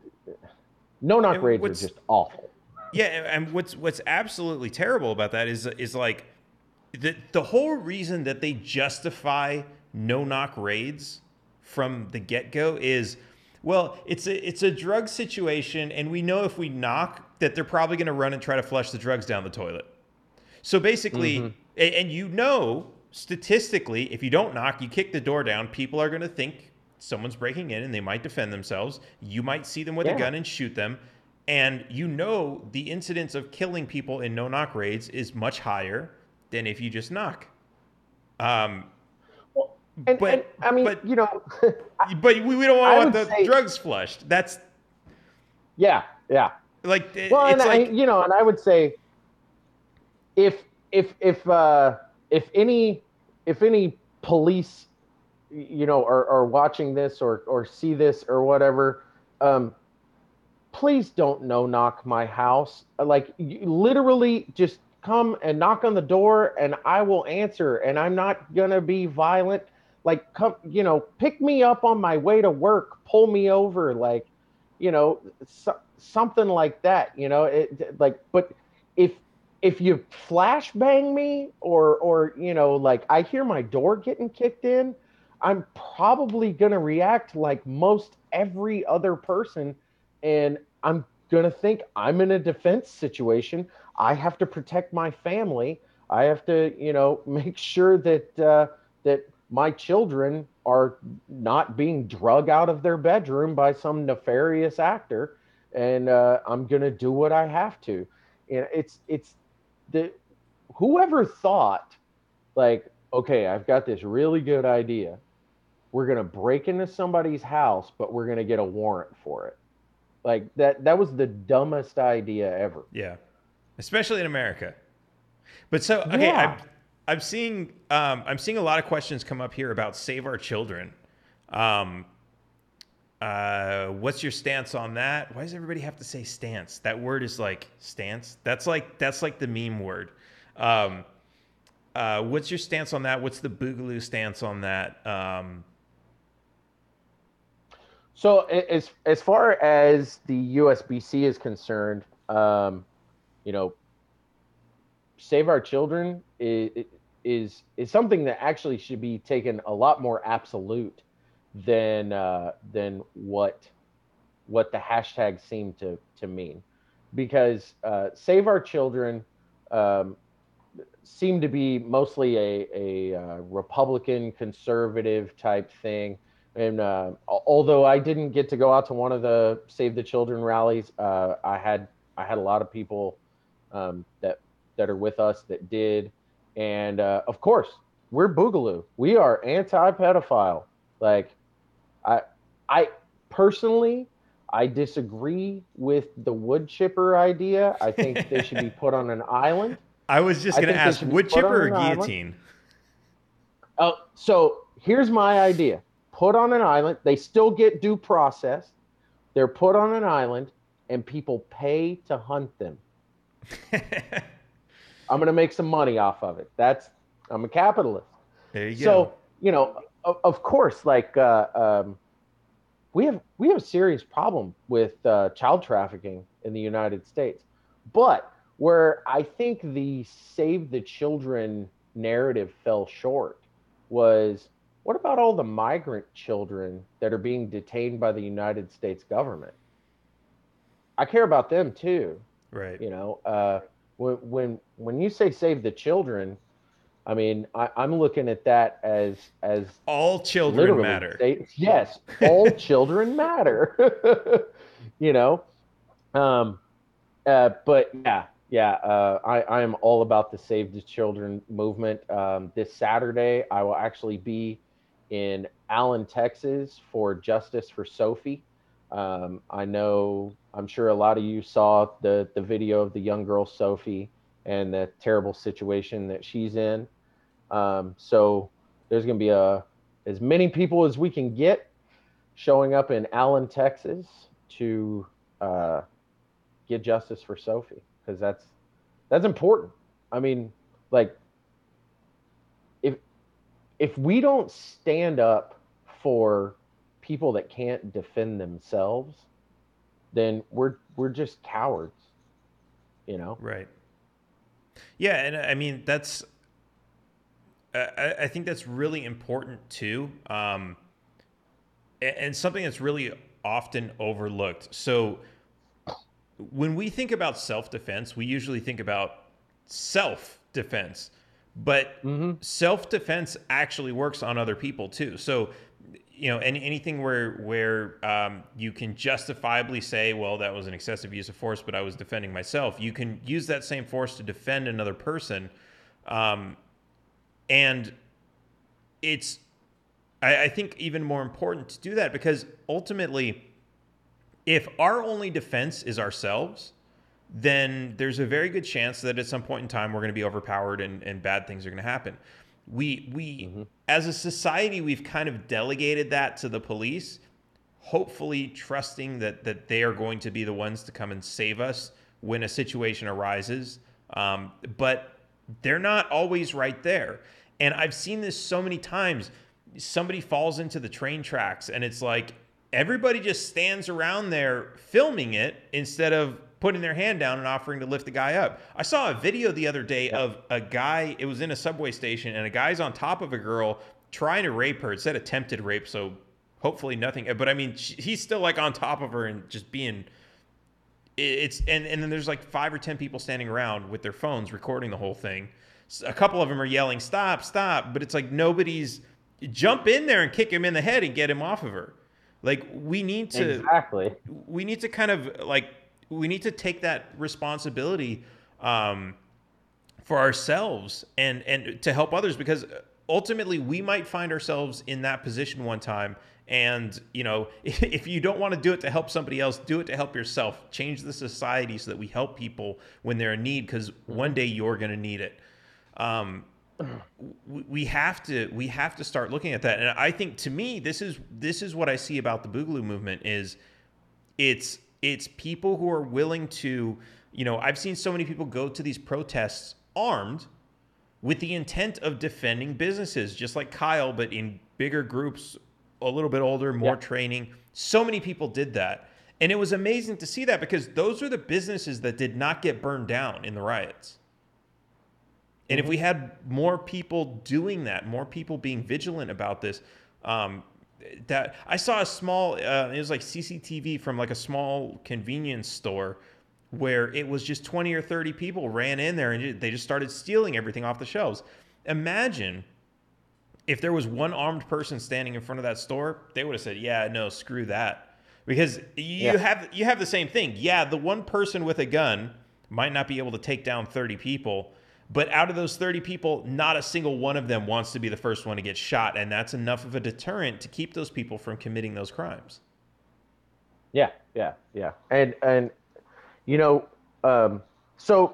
no knock raids are just awful. Yeah, and what's what's absolutely terrible about that is is like the the whole reason that they justify no knock raids from the get go is, well, it's a it's a drug situation, and we know if we knock that they're probably going to run and try to flush the drugs down the toilet. So basically, mm-hmm. and, and you know, statistically, if you don't knock, you kick the door down, people are going to think someone's breaking in and they might defend themselves. You might see them with yeah. a gun and shoot them. And you know the incidence of killing people in no-knock raids is much higher than if you just knock. Um, well, and, but, and, I mean, but, you know... but we, we don't want the say, drugs flushed. That's... Yeah, yeah. Like, well, it's and like... I, you know, and I would say, if, if, if, uh, if any, if any police, you know, are, are watching this or, or see this or whatever, um, please don't no knock my house. Like, you literally just come and knock on the door and I will answer, and I'm not going to be violent. Like, come, you know, pick me up on my way to work, pull me over, like, you know, so, something like that, you know, it like, but if, if you flashbang me or, or, you know, like I hear my door getting kicked in, I'm probably going to react like most every other person. And I'm going to think I'm in a defense situation. I have to protect my family. I have to, you know, make sure that, uh, that my children are not being drug out of their bedroom by some nefarious actor. And uh, I'm going to do what I have to. And it's, it's the, whoever thought like, okay, I've got this really good idea. We're going to break into somebody's house, but we're going to get a warrant for it. Like that, that was the dumbest idea ever. Yeah. Especially in America. But so, okay, yeah. I'm, I'm seeing, um, I'm seeing a lot of questions come up here about Save Our Children. Um, uh, what's your stance on that? Why does everybody have to say stance? That word is like stance. That's like, that's like the meme word. Um, uh, what's your stance on that? What's the Boogaloo stance on that? Um, So as as far as the U S B C is concerned, um, you know, Save Our Children is, is is something that actually should be taken a lot more absolute than uh, than what what the hashtags seem to to mean, because uh, Save Our Children um, seem to be mostly a a uh, Republican conservative type thing. And uh, although I didn't get to go out to one of the Save the Children rallies, uh, I had I had a lot of people um, that that are with us that did, and uh, of course we're Boogaloo. We are anti-pedophile. Like, I I personally I disagree with the wood chipper idea. I think they should be put on an island. I was just going to ask, wood chipper or guillotine? Oh, so here's my idea. Put on an island. They still get due process. They're put on an island, and people pay to hunt them. I'm going to make some money off of it. That's I'm a capitalist. There you so, go. So, you know, of, of course, like uh, um, we have we have a serious problem with uh, child trafficking in the United States. But where I think the Save the Children narrative fell short was, what about all the migrant children that are being detained by the United States government? I care about them too. Right. You know, uh, when when when you say Save the Children, I mean, I, I'm looking at that as as all children matter. They, yes, all children matter. You know, um, uh, but yeah, Yeah, uh, I, I am all about the Save the Children movement. Um, this Saturday, I will actually be in Allen, Texas for Justice for Sophie. Um, I know, I'm sure a lot of you saw the, the video of the young girl Sophie and the terrible situation that she's in. Um, so there's going to be a as many people as we can get showing up in Allen, Texas to uh, get justice for Sophie because that's that's important. I mean, like if if we don't stand up for people that can't defend themselves, then we're we're just cowards, you know? Right. Yeah, and I mean that's I, I think that's really important too, um, and something that's really often overlooked. So when we think about self-defense, we usually think about self-defense, but Mm-hmm. self-defense actually works on other people too. So, you know, any, anything where where um, you can justifiably say, well, that was an excessive use of force, but I was defending myself. You can use that same force to defend another person, um, and it's I, I think even more important to do that because ultimately, if our only defense is ourselves, then there's a very good chance that at some point in time we're going to be overpowered and, and bad things are going to happen. We we Mm-hmm. as a society we've kind of delegated that to the police, hopefully trusting that that they are going to be the ones to come and save us when a situation arises. Um, but they're not always right there. And I've seen this so many times. Somebody falls into the train tracks, and it's like everybody just stands around there filming it instead of putting their hand down and offering to lift the guy up. I saw a video the other day Yep. of a guy, it was in a subway station, and a guy's on top of a girl trying to rape her. It said attempted rape, so hopefully nothing. But I mean, he's still like on top of her and just being. It's and and then there's like five or ten people standing around with their phones recording the whole thing. A couple of them are yelling, "Stop, stop!" But it's like nobody's jump in there and kick him in the head and get him off of her. Like we need to, Exactly. we need to kind of like we need to take that responsibility um, for ourselves and and to help others because ultimately we might find ourselves in that position one time and you know if, if you don't want to do it to help somebody else, do it to help yourself. Change the society so that we help people when they're in need because one Mm-hmm. day you're going to need it. um, we have to we have to start looking at that. And I think to me this is this is what I see about the Boogaloo movement is it's it's people who are willing to, you know, I've seen so many people go to these protests armed with the intent of defending businesses, just like Kyle, but in bigger groups, a little bit older, more Yeah. training. So many people did that. And it was amazing to see that because those are the businesses that did not get burned down in the riots. And if Mm-hmm. we had more people doing that, more people being vigilant about this, um, that I saw a small, uh, it was like C C T V from like a small convenience store where it was just twenty or thirty people ran in there and they just started stealing everything off the shelves. Imagine if there was one armed person standing in front of that store, they would have said, "Yeah, no, screw that." Because you Yeah. have you have the same thing. Yeah, the one person with a gun might not be able to take down thirty people, but out of those thirty people, not a single one of them wants to be the first one to get shot, and that's enough of a deterrent to keep those people from committing those crimes. Yeah. Yeah. Yeah. And and you know, um, so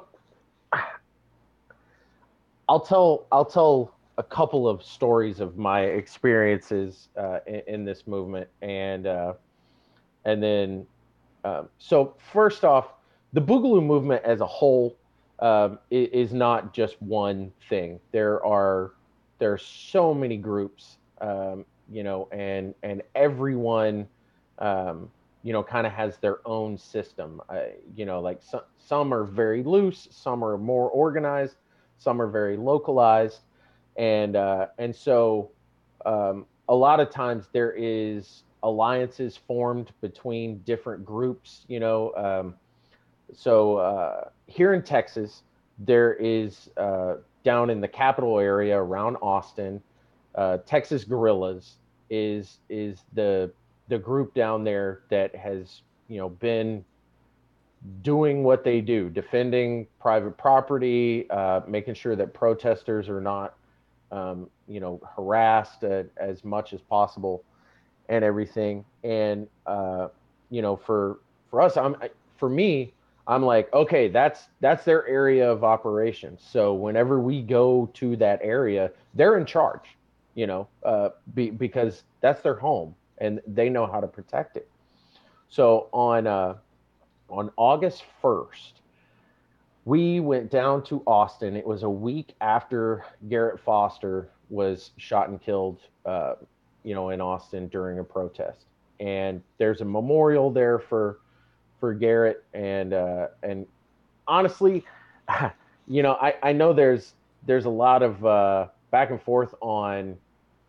I'll tell I'll tell a couple of stories of my experiences uh, in, in this movement, and uh, and then um, so first off, the Boogaloo movement as a whole um, is, is not just one thing. There are there are so many groups, um, you know, and and everyone, um, you know, kind of has their own system. Uh, you know, like some some are very loose, some are more organized, some are very localized, and uh, and so um, a lot of times there is alliances formed between different groups. You know, um, so uh, here in Texas, there is uh, down in the capital area around Austin, uh, Texas Guerrillas is is the the group down there that has you know been doing what they do, defending private property, uh, making sure that protesters are not, um, you know, harassed uh, as much as possible, and everything. And uh, you know, for for us, I'm for me, I'm like, okay, that's that's their area of operation. So whenever we go to that area, they're in charge. You know, uh, be, because that's their home and they know how to protect it. So on uh, on August first, we went down to Austin. It was a week after Garrett Foster was shot and killed, uh, you know, in Austin during a protest. And there's a memorial there for for Garrett. And uh, and honestly, you know, I, I know there's there's a lot of uh, back and forth on,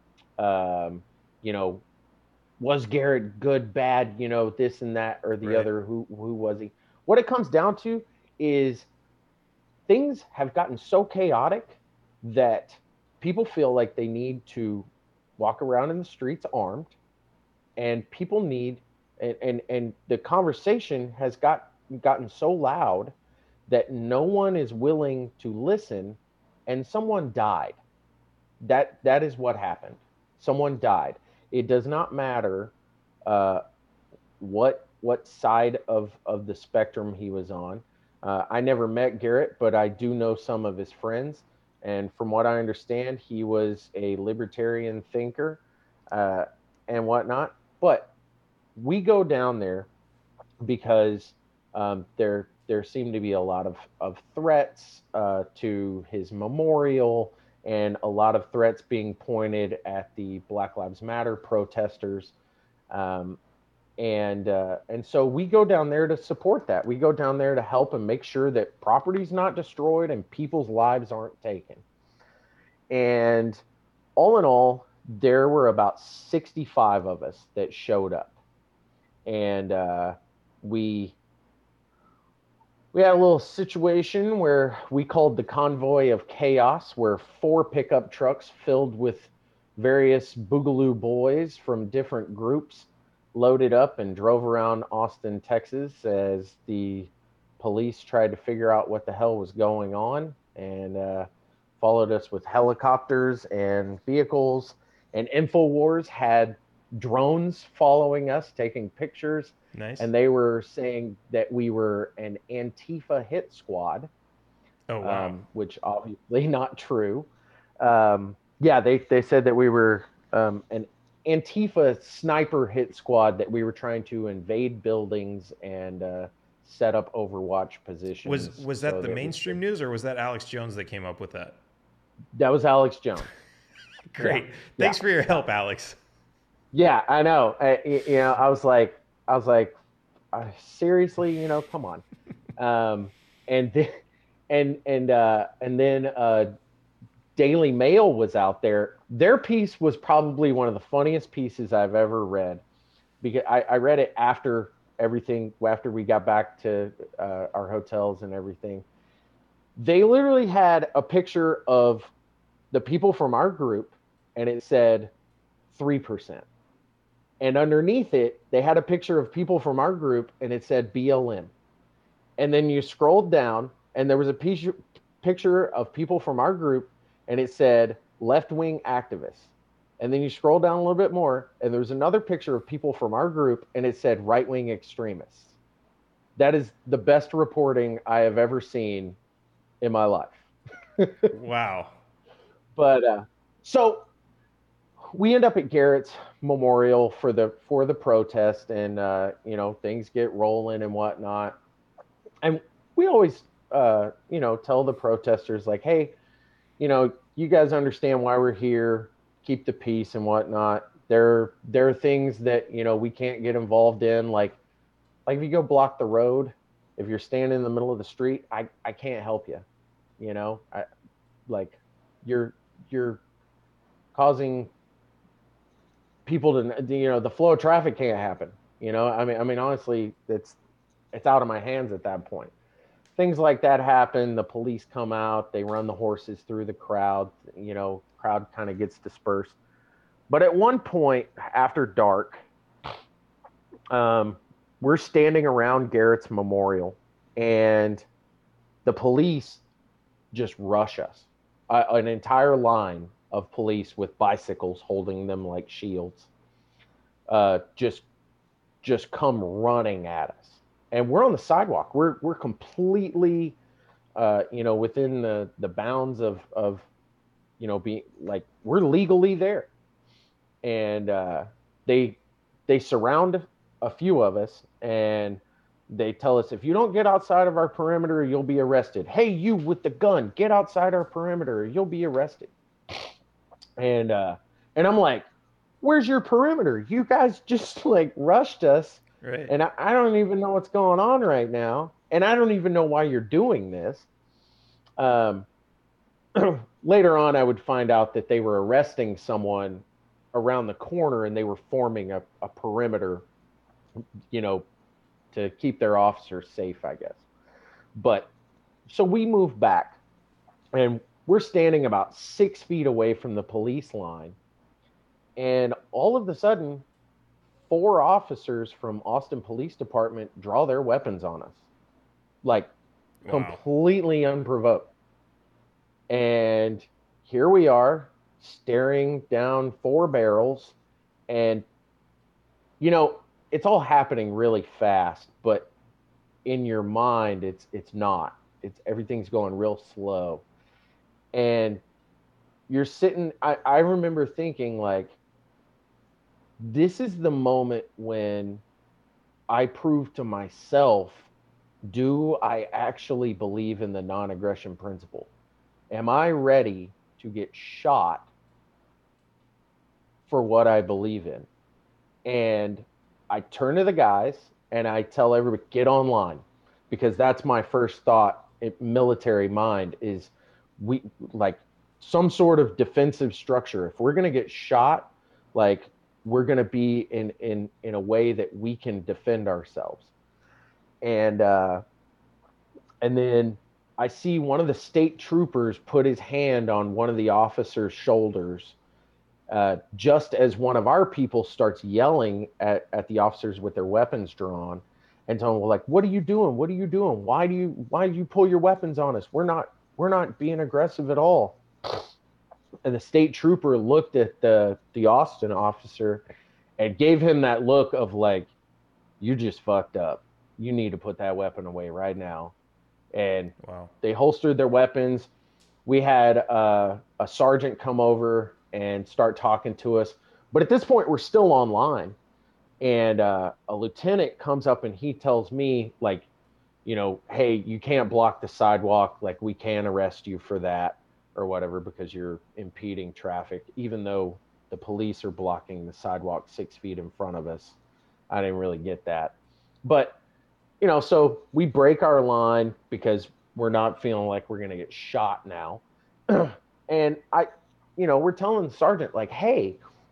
um, you know, was Garrett good, bad, you know, this and that or the Right. other. Who who was he? What it comes down to is things have gotten so chaotic that people feel like they need to walk around in the streets armed, and people need and and, and the conversation has got gotten so loud that no one is willing to listen, and someone died. That that is what happened. Someone died. It does not matter uh, what what side of of the spectrum he was on. Uh, I never met Garrett, but I do know some of his friends, and from what I understand, he was a libertarian thinker uh, and whatnot. But we go down there because um, there there seemed to be a lot of of threats uh, to his memorial, and a lot of threats being pointed at the Black Lives Matter protesters. Um, and uh, and so we go down there to support that. We go down there to help and make sure that property's not destroyed and people's lives aren't taken. And all in all, there were about sixty-five of us that showed up, and uh, we we had a little situation where we called the convoy of chaos, where four pickup trucks filled with various Boogaloo boys from different groups loaded up and drove around Austin, Texas, as the police tried to figure out what the hell was going on, and uh, followed us with helicopters and vehicles. And InfoWars had drones following us, taking pictures, Nice. and they were saying that we were an Antifa hit squad, Oh wow. um, which obviously not true. Um, yeah, they they said that we were um, an Antifa sniper hit squad, that we were trying to invade buildings and uh, set up Overwatch positions. Was was that so the that we mainstream could- news, or was that Alex Jones that came up with that? That was Alex Jones. Great. Yeah. Thanks Yeah. for your help, Alex. Yeah, I know. I, you know, I was like, I was like, uh, seriously, you know, come on. Um, and then, and and uh, and then uh, Daily Mail was out there. Their piece was probably one of the funniest pieces I've ever read, because I, I read it after everything, after we got back to uh, our hotels and everything. They literally had a picture of the people from our group, and it said three percent. And underneath it, they had a picture of people from our group, and it said B L M. And then you scrolled down, and there was a piece, picture of people from our group, and it said left wing activists. And then you scroll down a little bit more, and there's another picture of people from our group, and it said right wing extremists. That is the best reporting I have ever seen in my life. Wow. But uh, so we end up at Garrett's memorial for the for the protest, and uh, you know, things get rolling and whatnot. And we always, uh, you know, tell the protesters, like, hey, you know, you guys understand why we're here, keep the peace and whatnot. There, there are things that, you know, we can't get involved in, like, like if you go block the road, if you're standing in the middle of the street, I, I can't help you, you know, I, like, you're, you're causing people to, you know, the flow of traffic can't happen, you know. I mean, I mean, honestly, it's, it's out of my hands at that point. Things like that happen. The police come out, they run the horses through the crowd, you know, crowd kind of gets dispersed. But at one point after dark, um, we're standing around Garrett's memorial, and the police just rush us. Uh, an entire line of police with bicycles holding them like shields, uh, just just come running at us, and we're on the sidewalk. We're we're completely, uh, you know, within the the bounds of of, you know, being like we're legally there, and uh, they they surround a few of us, and they tell us, if you don't get outside of our perimeter, you'll be arrested. Hey, you with the gun, get outside our perimeter, you'll be arrested. And uh, and I'm like, where's your perimeter? You guys just like rushed us, Right. and I, I don't even know what's going on right now, and I don't even know why you're doing this. Um, later on, I would find out that they were arresting someone around the corner, and they were forming a, a perimeter, you know, to keep their officers safe, I guess. But so we move back, and we're standing about six feet away from the police line. And all of a sudden, four officers from Austin Police Department draw their weapons on us, like Wow. completely unprovoked. And here we are staring down four barrels, and, you know, it's all happening really fast, but in your mind, it's it's not. It's everything's going real slow, and you're sitting. I, I remember thinking, like, this is the moment when I prove to myself, do I actually believe in the non-aggression principle? Am I ready to get shot for what I believe in? And I turn to the guys and I tell everybody, get online, because that's my first thought in military mind is, we like some sort of defensive structure. If we're going to get shot, like, we're going to be in, in, in a way that we can defend ourselves. And, uh, and then I see one of the state troopers put his hand on one of the officer's shoulders, uh, just as one of our people starts yelling at, at the officers with their weapons drawn, and telling them, well, like, what are you doing? What are you doing? Why do you, why do you pull your weapons on us? We're not, we're not being aggressive at all. And the state trooper looked at the, the Austin officer and gave him that look of like, you just fucked up. You need to put that weapon away right now. And wow. They holstered their weapons. We had uh, a sergeant come over and start talking to us. But at this point, we're still online. And uh, a lieutenant comes up and he tells me, like, you know, hey, you can't block the sidewalk. Like, we can arrest you for that or whatever, because you're impeding traffic, even though the police are blocking the sidewalk six feet in front of us. I didn't really get that. But, you know, so we break our line because we're not feeling like we're going to get shot now. And I, you know, we're telling the sergeant, like, hey,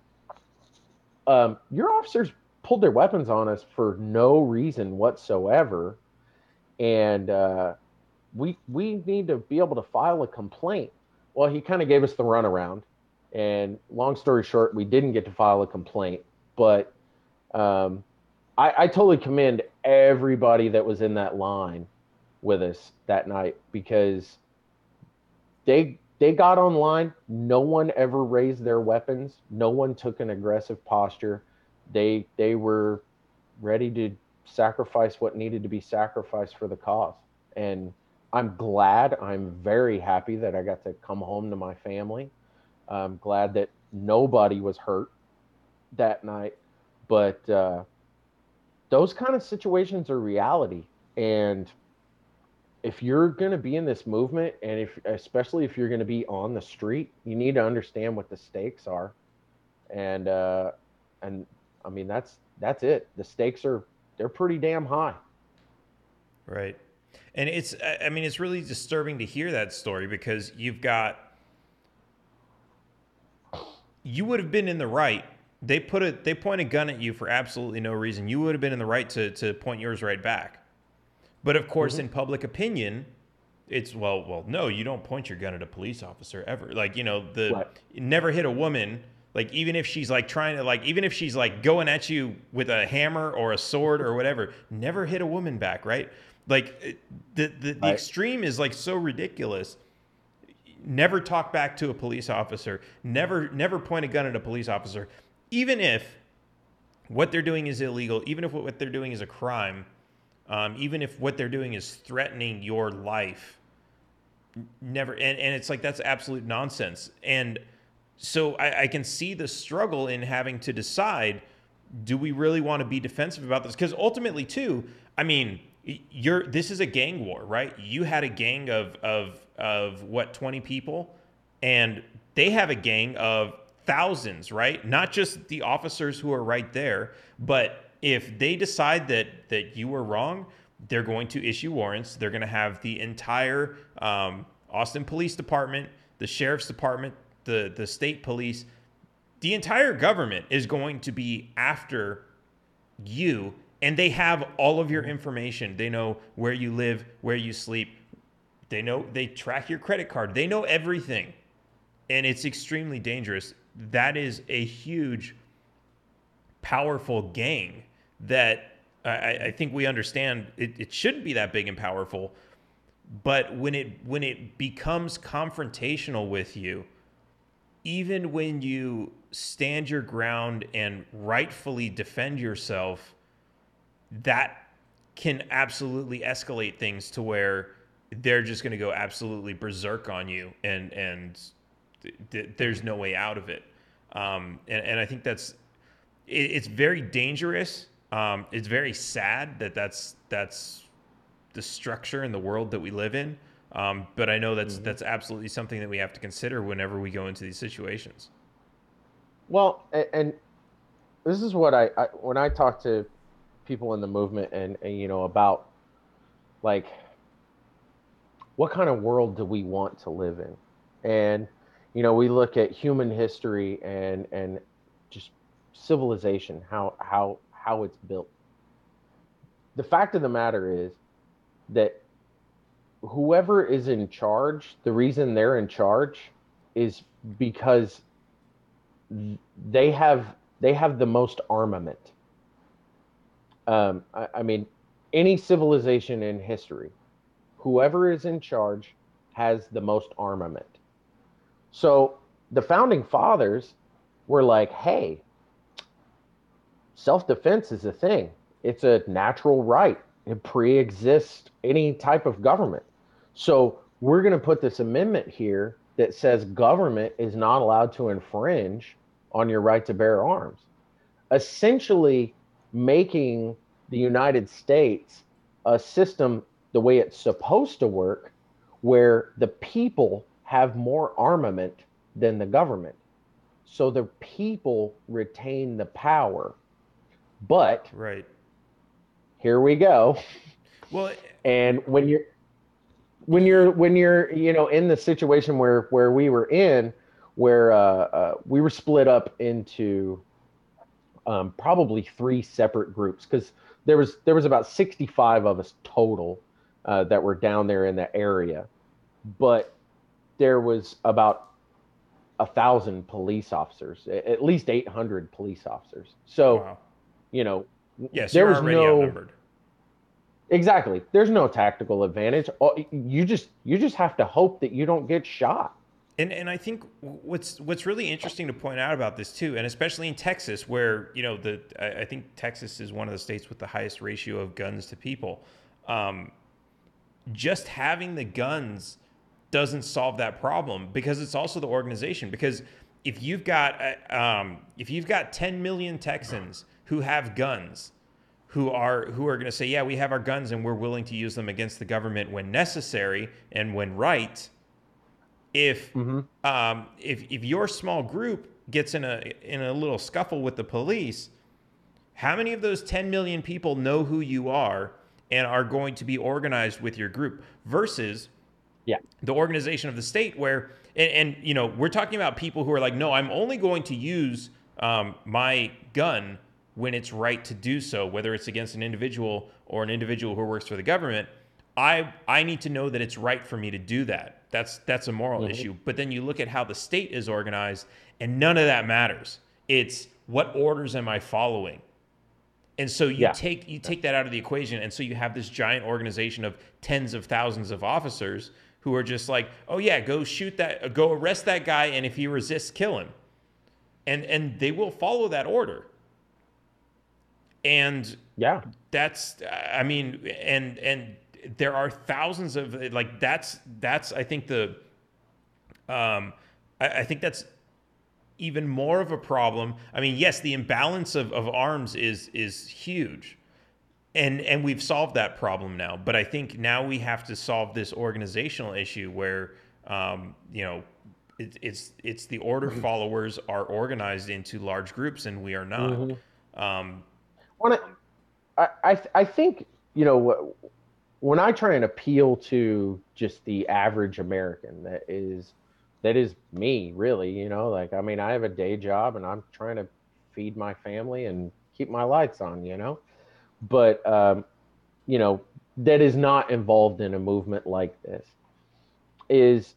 um, your officers pulled their weapons on us for no reason whatsoever. And uh, we we need to be able to file a complaint. Well, he kind of gave us the runaround. And long story short, we didn't get to file a complaint. But um, I, I totally commend everybody that was in that line with us that night, because they they got online. No one ever raised their weapons. No one took an aggressive posture. They they were ready to sacrifice what needed to be sacrificed for the cause. And I'm glad, I'm very happy that I got to come home to my family. I'm glad that nobody was hurt that night. But uh, those kind of situations are reality. And if you're going to be in this movement, and if especially if you're going to be on the street, you need to understand what the stakes are. And uh, and I mean, that's that's it. The stakes are, they're pretty damn high. Right. And it's, I mean, it's really disturbing to hear that story, because you've got, you would have been in the right. They put a, they point a gun at you for absolutely no reason. You would have been in the right to, to point yours right back. But of course, mm-hmm. in public opinion, it's, well, well, no, you don't point your gun at a police officer ever. Like, you know, the, right. never hit a woman. Like, even if she's like trying to, like, even if she's like going at you with a hammer or a sword or whatever, never hit a woman back, right? Like, the, the, the Right. extreme is like so ridiculous. Never talk back to a police officer. Never, never point a gun at a police officer. Even if what they're doing is illegal, even if what they're doing is a crime, um, even if what they're doing is threatening your life, never. And, and it's like, that's absolute nonsense. And so I, I can see the struggle in having to decide, do we really want to be defensive about this? Because ultimately, too, I mean, you're this is a gang war, right? You had a gang of of of what, twenty people, and they have a gang of thousands, right? Not just the officers who are right there, but if they decide that that you were wrong, they're going to issue warrants. They're going to have the entire um, Austin Police Department, the Sheriff's Department, the the state police, the entire government is going to be after you, and they have all of your information. They know where you live, where you sleep. They know, they track your credit card. They know everything, and it's extremely dangerous. That is a huge, powerful gang that I, I think we understand. It, it shouldn't be that big and powerful, but when it when it becomes confrontational with you, even when you stand your ground and rightfully defend yourself, that can absolutely escalate things to where they're just going to go absolutely berserk on you, and and th- th- there's no way out of it. Um, and, and I think that's it, it's very dangerous. Um, it's very sad that that's that's the structure in the world that we live in. Um, but I know that's mm-hmm. that's absolutely something that we have to consider whenever we go into these situations. Well, and, and this is what I, I when I talk to people in the movement, and, and you know, about like, what kind of world do we want to live in? And you know, we look at human history and and just civilization, how how how it's built. The fact of the matter is that whoever is in charge, the reason they're in charge is because they have they have the most armament. Um, I, I mean, any civilization in history, whoever is in charge has the most armament. So the founding fathers were like, hey, self-defense is a thing. It's a natural right. It pre-exists any type of government. So we're going to put this amendment here that says government is not allowed to infringe on your right to bear arms, essentially making the United States a system the way it's supposed to work, where the people have more armament than the government. So the people retain the power. But right. Here we go. Well, and when you're when you're when you're you know in the situation where where we were in, where uh, uh, we were split up into um, probably three separate groups, because there was there was about sixty-five of us total uh, that were down there in the area, but there was about a thousand police officers, at least eight hundred police officers. So, wow. you know, yes, there you're was already no outnumbered. Exactly. There's no tactical advantage. You just you just have to hope that you don't get shot. And and I think what's what's really interesting to point out about this too, and especially in Texas, where you know the I, I think Texas is one of the states with the highest ratio of guns to people. Um, just having the guns doesn't solve that problem, because it's also the organization. Because if you've got um, if you've got ten million Texans who have guns, who are who are going to say, yeah, we have our guns and we're willing to use them against the government when necessary and when right. If mm-hmm. um, if if your small group gets in a in a little scuffle with the police, how many of those ten million people know who you are and are going to be organized with your group versus yeah. the organization of the state, where and, and you know we're talking about people who are like, no, I'm only going to use um, my gun when it's right to do so, whether it's against an individual or an individual who works for the government, I I need to know that it's right for me to do that. That's that's a moral Hmm. issue. But then you look at how the state is organized, and none of that matters. It's what orders am I following? And so you Yeah. take you take that out of the equation, and so you have this giant organization of tens of thousands of officers who are just like, oh yeah, go shoot that, go arrest that guy, and if he resists, kill him. And and they will follow that order. And Yeah. that's, I mean, and and there are thousands of, like, that's that's I think the um I, I think that's even more of a problem. I mean, yes, the imbalance of, of arms is is huge. And and we've solved that problem now. But I think now we have to solve this organizational issue where um, you know, it, it's it's the order followers are organized into large groups and we are not. Hmm. Um, When I, I, I think, you know, when I try and appeal to just the average American that is, that is me, really, you know, like, I mean, I have a day job and I'm trying to feed my family and keep my lights on, you know, but, um, you know, that is not involved in a movement like this is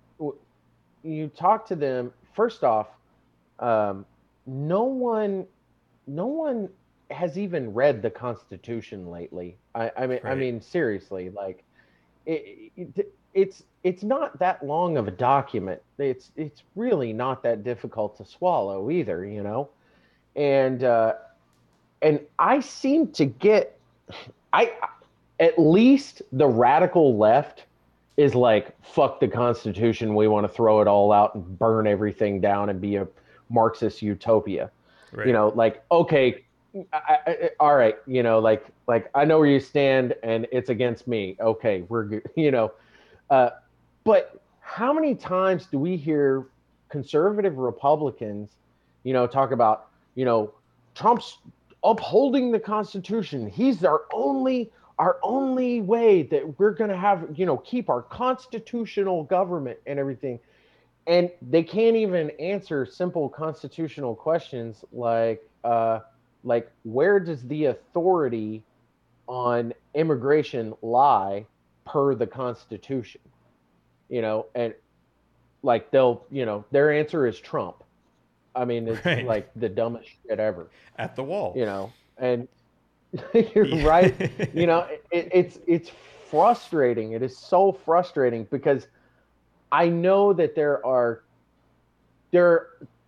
you talk to them, first off, um, no one no one has even read the Constitution lately. I, I mean, I right. mean, seriously, like it, it, it's it's not that long of a document. It's it's really not that difficult to swallow either, you know. And uh, and I seem to get, I at least the radical left is like, fuck the Constitution. We want to throw it all out and burn everything down and be a Marxist utopia. You Right. know, like, okay, I, I, all right, you know, like, like I know where you stand and it's against me. Okay, we're good, you know. Uh, but how many times do we hear conservative Republicans, you know, talk about, you know, Trump's upholding the Constitution. He's our only our only way that we're going to have, you know, keep our constitutional government and everything. And they can't even answer simple constitutional questions like uh like where does the authority on immigration lie per the Constitution? You know, and like they'll, you know, their answer is Trump. I mean, it's Right. like the dumbest shit ever, At the wall. you know. And you're Yeah. right. You know, it, it's it's frustrating. It is so frustrating because I know that there are there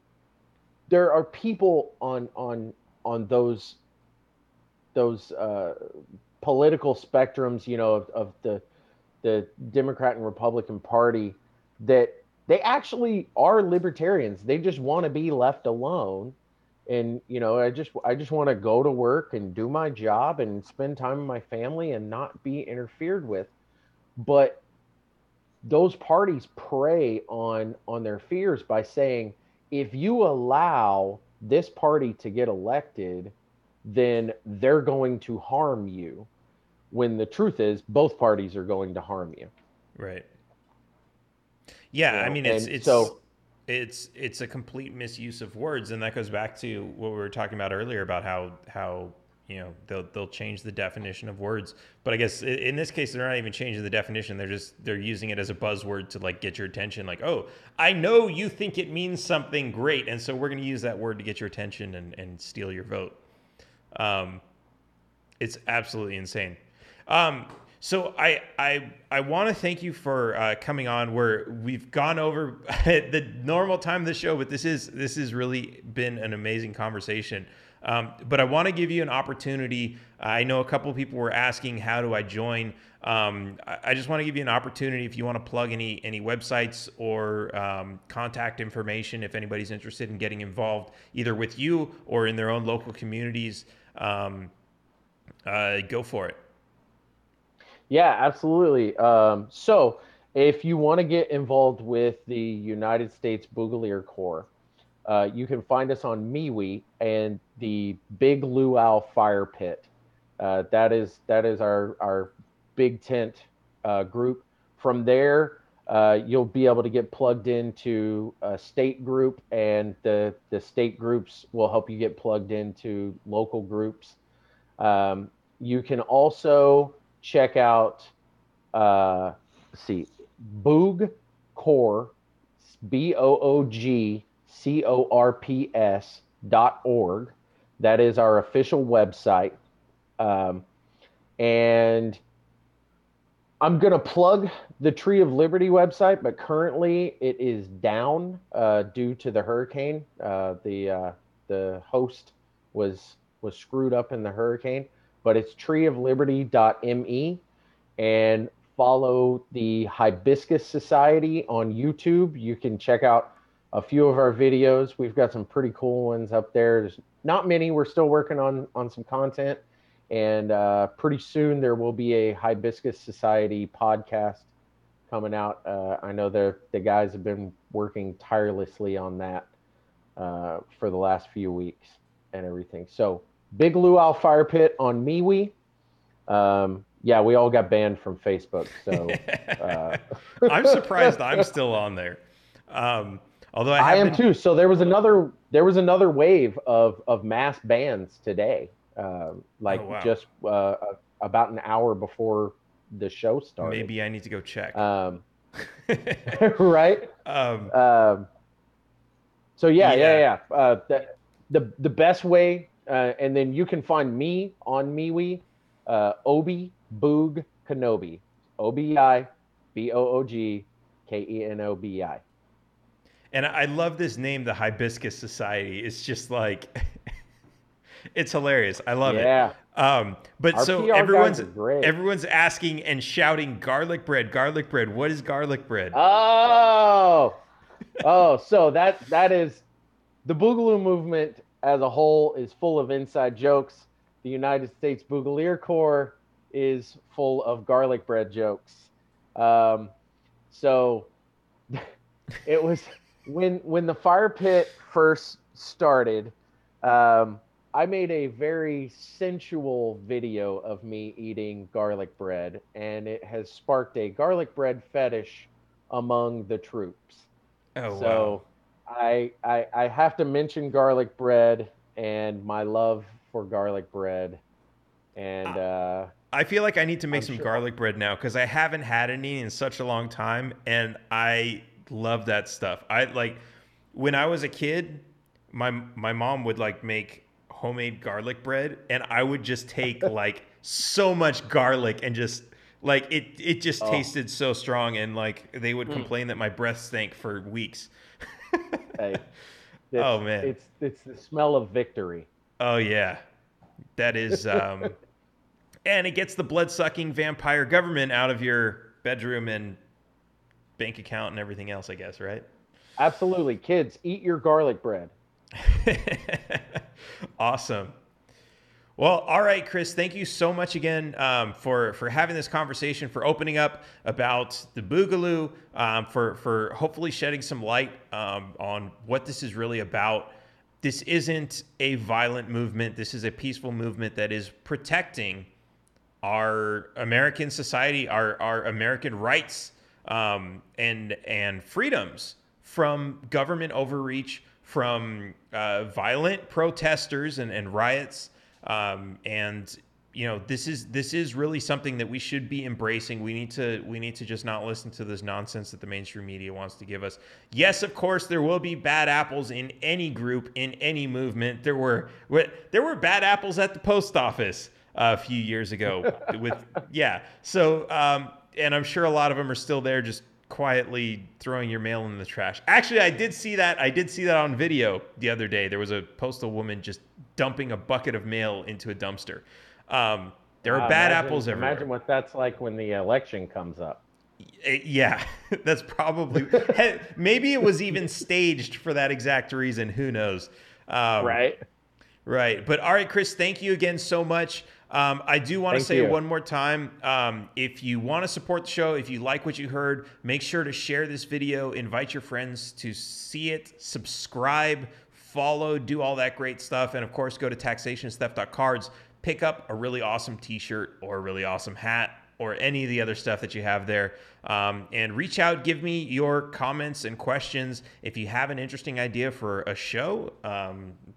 there are people on on on those those uh, political spectrums, you know, of, of the the Democrat and Republican Party that they actually are libertarians. They just want to be left alone. And you know, I just I just want to go to work and do my job and spend time with my family and not be interfered with. But those parties prey on on their fears by saying, if you allow this party to get elected, then they're going to harm you, when the truth is both parties are going to harm you. Right. You Yeah, I know, mean, it's and it's so it's it's a complete misuse of words, and that goes back to what we were talking about earlier about how how you know they'll they'll change the definition of words. But I guess in this case, they're not even changing the definition. They're just they're using it as a buzzword to like get your attention. Like, oh, I know you think it means something great, and so we're going to use that word to get your attention and and steal your vote. Um, it's absolutely insane. Um, so I I I want to thank you for uh, coming on. Where we've gone over the normal time of the show, but this is this has really been an amazing conversation. Um, but I want to give you an opportunity. I know a couple of people were asking, how do I join? Um, I, I just want to give you an opportunity if you want to plug any any websites or um, contact information if anybody's interested in getting involved either with you or in their own local communities. Um, uh, go for it. yeah, absolutely. Um, so if you want to get involved with the United States Boogalier Corps, uh, you can find us on MeWe and the Big Luau Fire Pit. Uh, that is that is our our big tent uh, group. From there, uh, you'll be able to get plugged into a state group, and the the state groups will help you get plugged into local groups. Um, you can also check out uh, let's see, Boog Core, B O O G C O R P S dot org. That is our official website. Um, and I'm going to plug the Tree of Liberty website, but currently it is down uh, due to the hurricane. Uh, the uh, the host was was screwed up in the hurricane, but it's tree of liberty dot me, and follow the Hibiscus Society on YouTube. You can check out a few of our videos. We've got some pretty cool ones up there. There's not many. We're still working on on some content. And uh, pretty soon there will be a Hibiscus Society podcast coming out. Uh, I know the the guys have been working tirelessly on that uh, for the last few weeks and everything. So Big Luau Fire Pit on MeWe. Um, yeah, we all got banned from Facebook. So uh... I'm surprised I'm still on there. Um, although I, I am been... too. So there was another there was another wave of of mass bans today. Uh, like oh, wow. just uh, about an hour before the show started. Maybe I need to go check. Um, right? Um, um, so yeah, yeah, yeah, yeah. Uh, the, the the best way, uh, and then you can find me on MeWe, uh, Obi Boog Kenobi, O B I B O O G K E N O B I. And I love this name, the Hibiscus Society. It's just like. It's hilarious. I love yeah. it. Um, but Our so P R everyone's great. everyone's asking and shouting garlic bread, garlic bread. What is garlic bread? Oh, oh, so that that is the Boogaloo movement as a whole is full of inside jokes. The United States Boogalier Corps is full of garlic bread jokes. Um, so it was when when the fire pit first started. Um, I made a very sensual video of me eating garlic bread, and it has sparked a garlic bread fetish among the troops. Oh, so wow. I, I I have to mention garlic bread and my love for garlic bread. And uh, I feel like I need to make I'm some sure. garlic bread now because I haven't had any in such a long time, and I love that stuff. I like when I was a kid, my my mom would like make homemade garlic bread, and I would just take like so much garlic and just like it it just oh. tasted so strong, and like they would mm. complain that my breath stank for weeks. Hey, oh man, it's it's the smell of victory. Oh yeah, that is um and it gets the blood-sucking vampire government out of your bedroom and bank account and everything else, I guess, right? Absolutely. Kids, eat your garlic bread. Awesome. Well, all right, Chris, thank you so much again um, for, for having this conversation, for opening up about the Boogaloo, um, for, for hopefully shedding some light um, on what this is really about. This isn't a violent movement. This is a peaceful movement that is protecting our American society, our, our American rights um, and, and freedoms from government overreach, from uh, violent protesters and, and riots. Um, and, you know, this is this is really something that we should be embracing. We need to we need to just not listen to this nonsense that the mainstream media wants to give us. Yes, of course, there will be bad apples in any group, in any movement. There were there were bad apples at the post office uh, a few years ago. with yeah. So um, and I'm sure a lot of them are still there, just quietly throwing your mail in the trash. Actually, I did see that. I did see that on video the other day. There was a postal woman just dumping a bucket of mail into a dumpster. Um, there are uh, bad imagine, apples everywhere. Imagine what that's like when the election comes up. Yeah, that's probably, maybe it was even staged for that exact reason. Who knows? Um, right. Right. But all right, Chris, thank you again so much. Um, I do want to say you. one more time, um, if you want to support the show, if you like what you heard, make sure to share this video, invite your friends to see it, subscribe, follow, do all that great stuff. And of course, go to taxation is theft dot cards, pick up a really awesome t-shirt or a really awesome hat or any of the other stuff that you have there. Um, and reach out, give me your comments and questions. If you have an interesting idea for a show, um,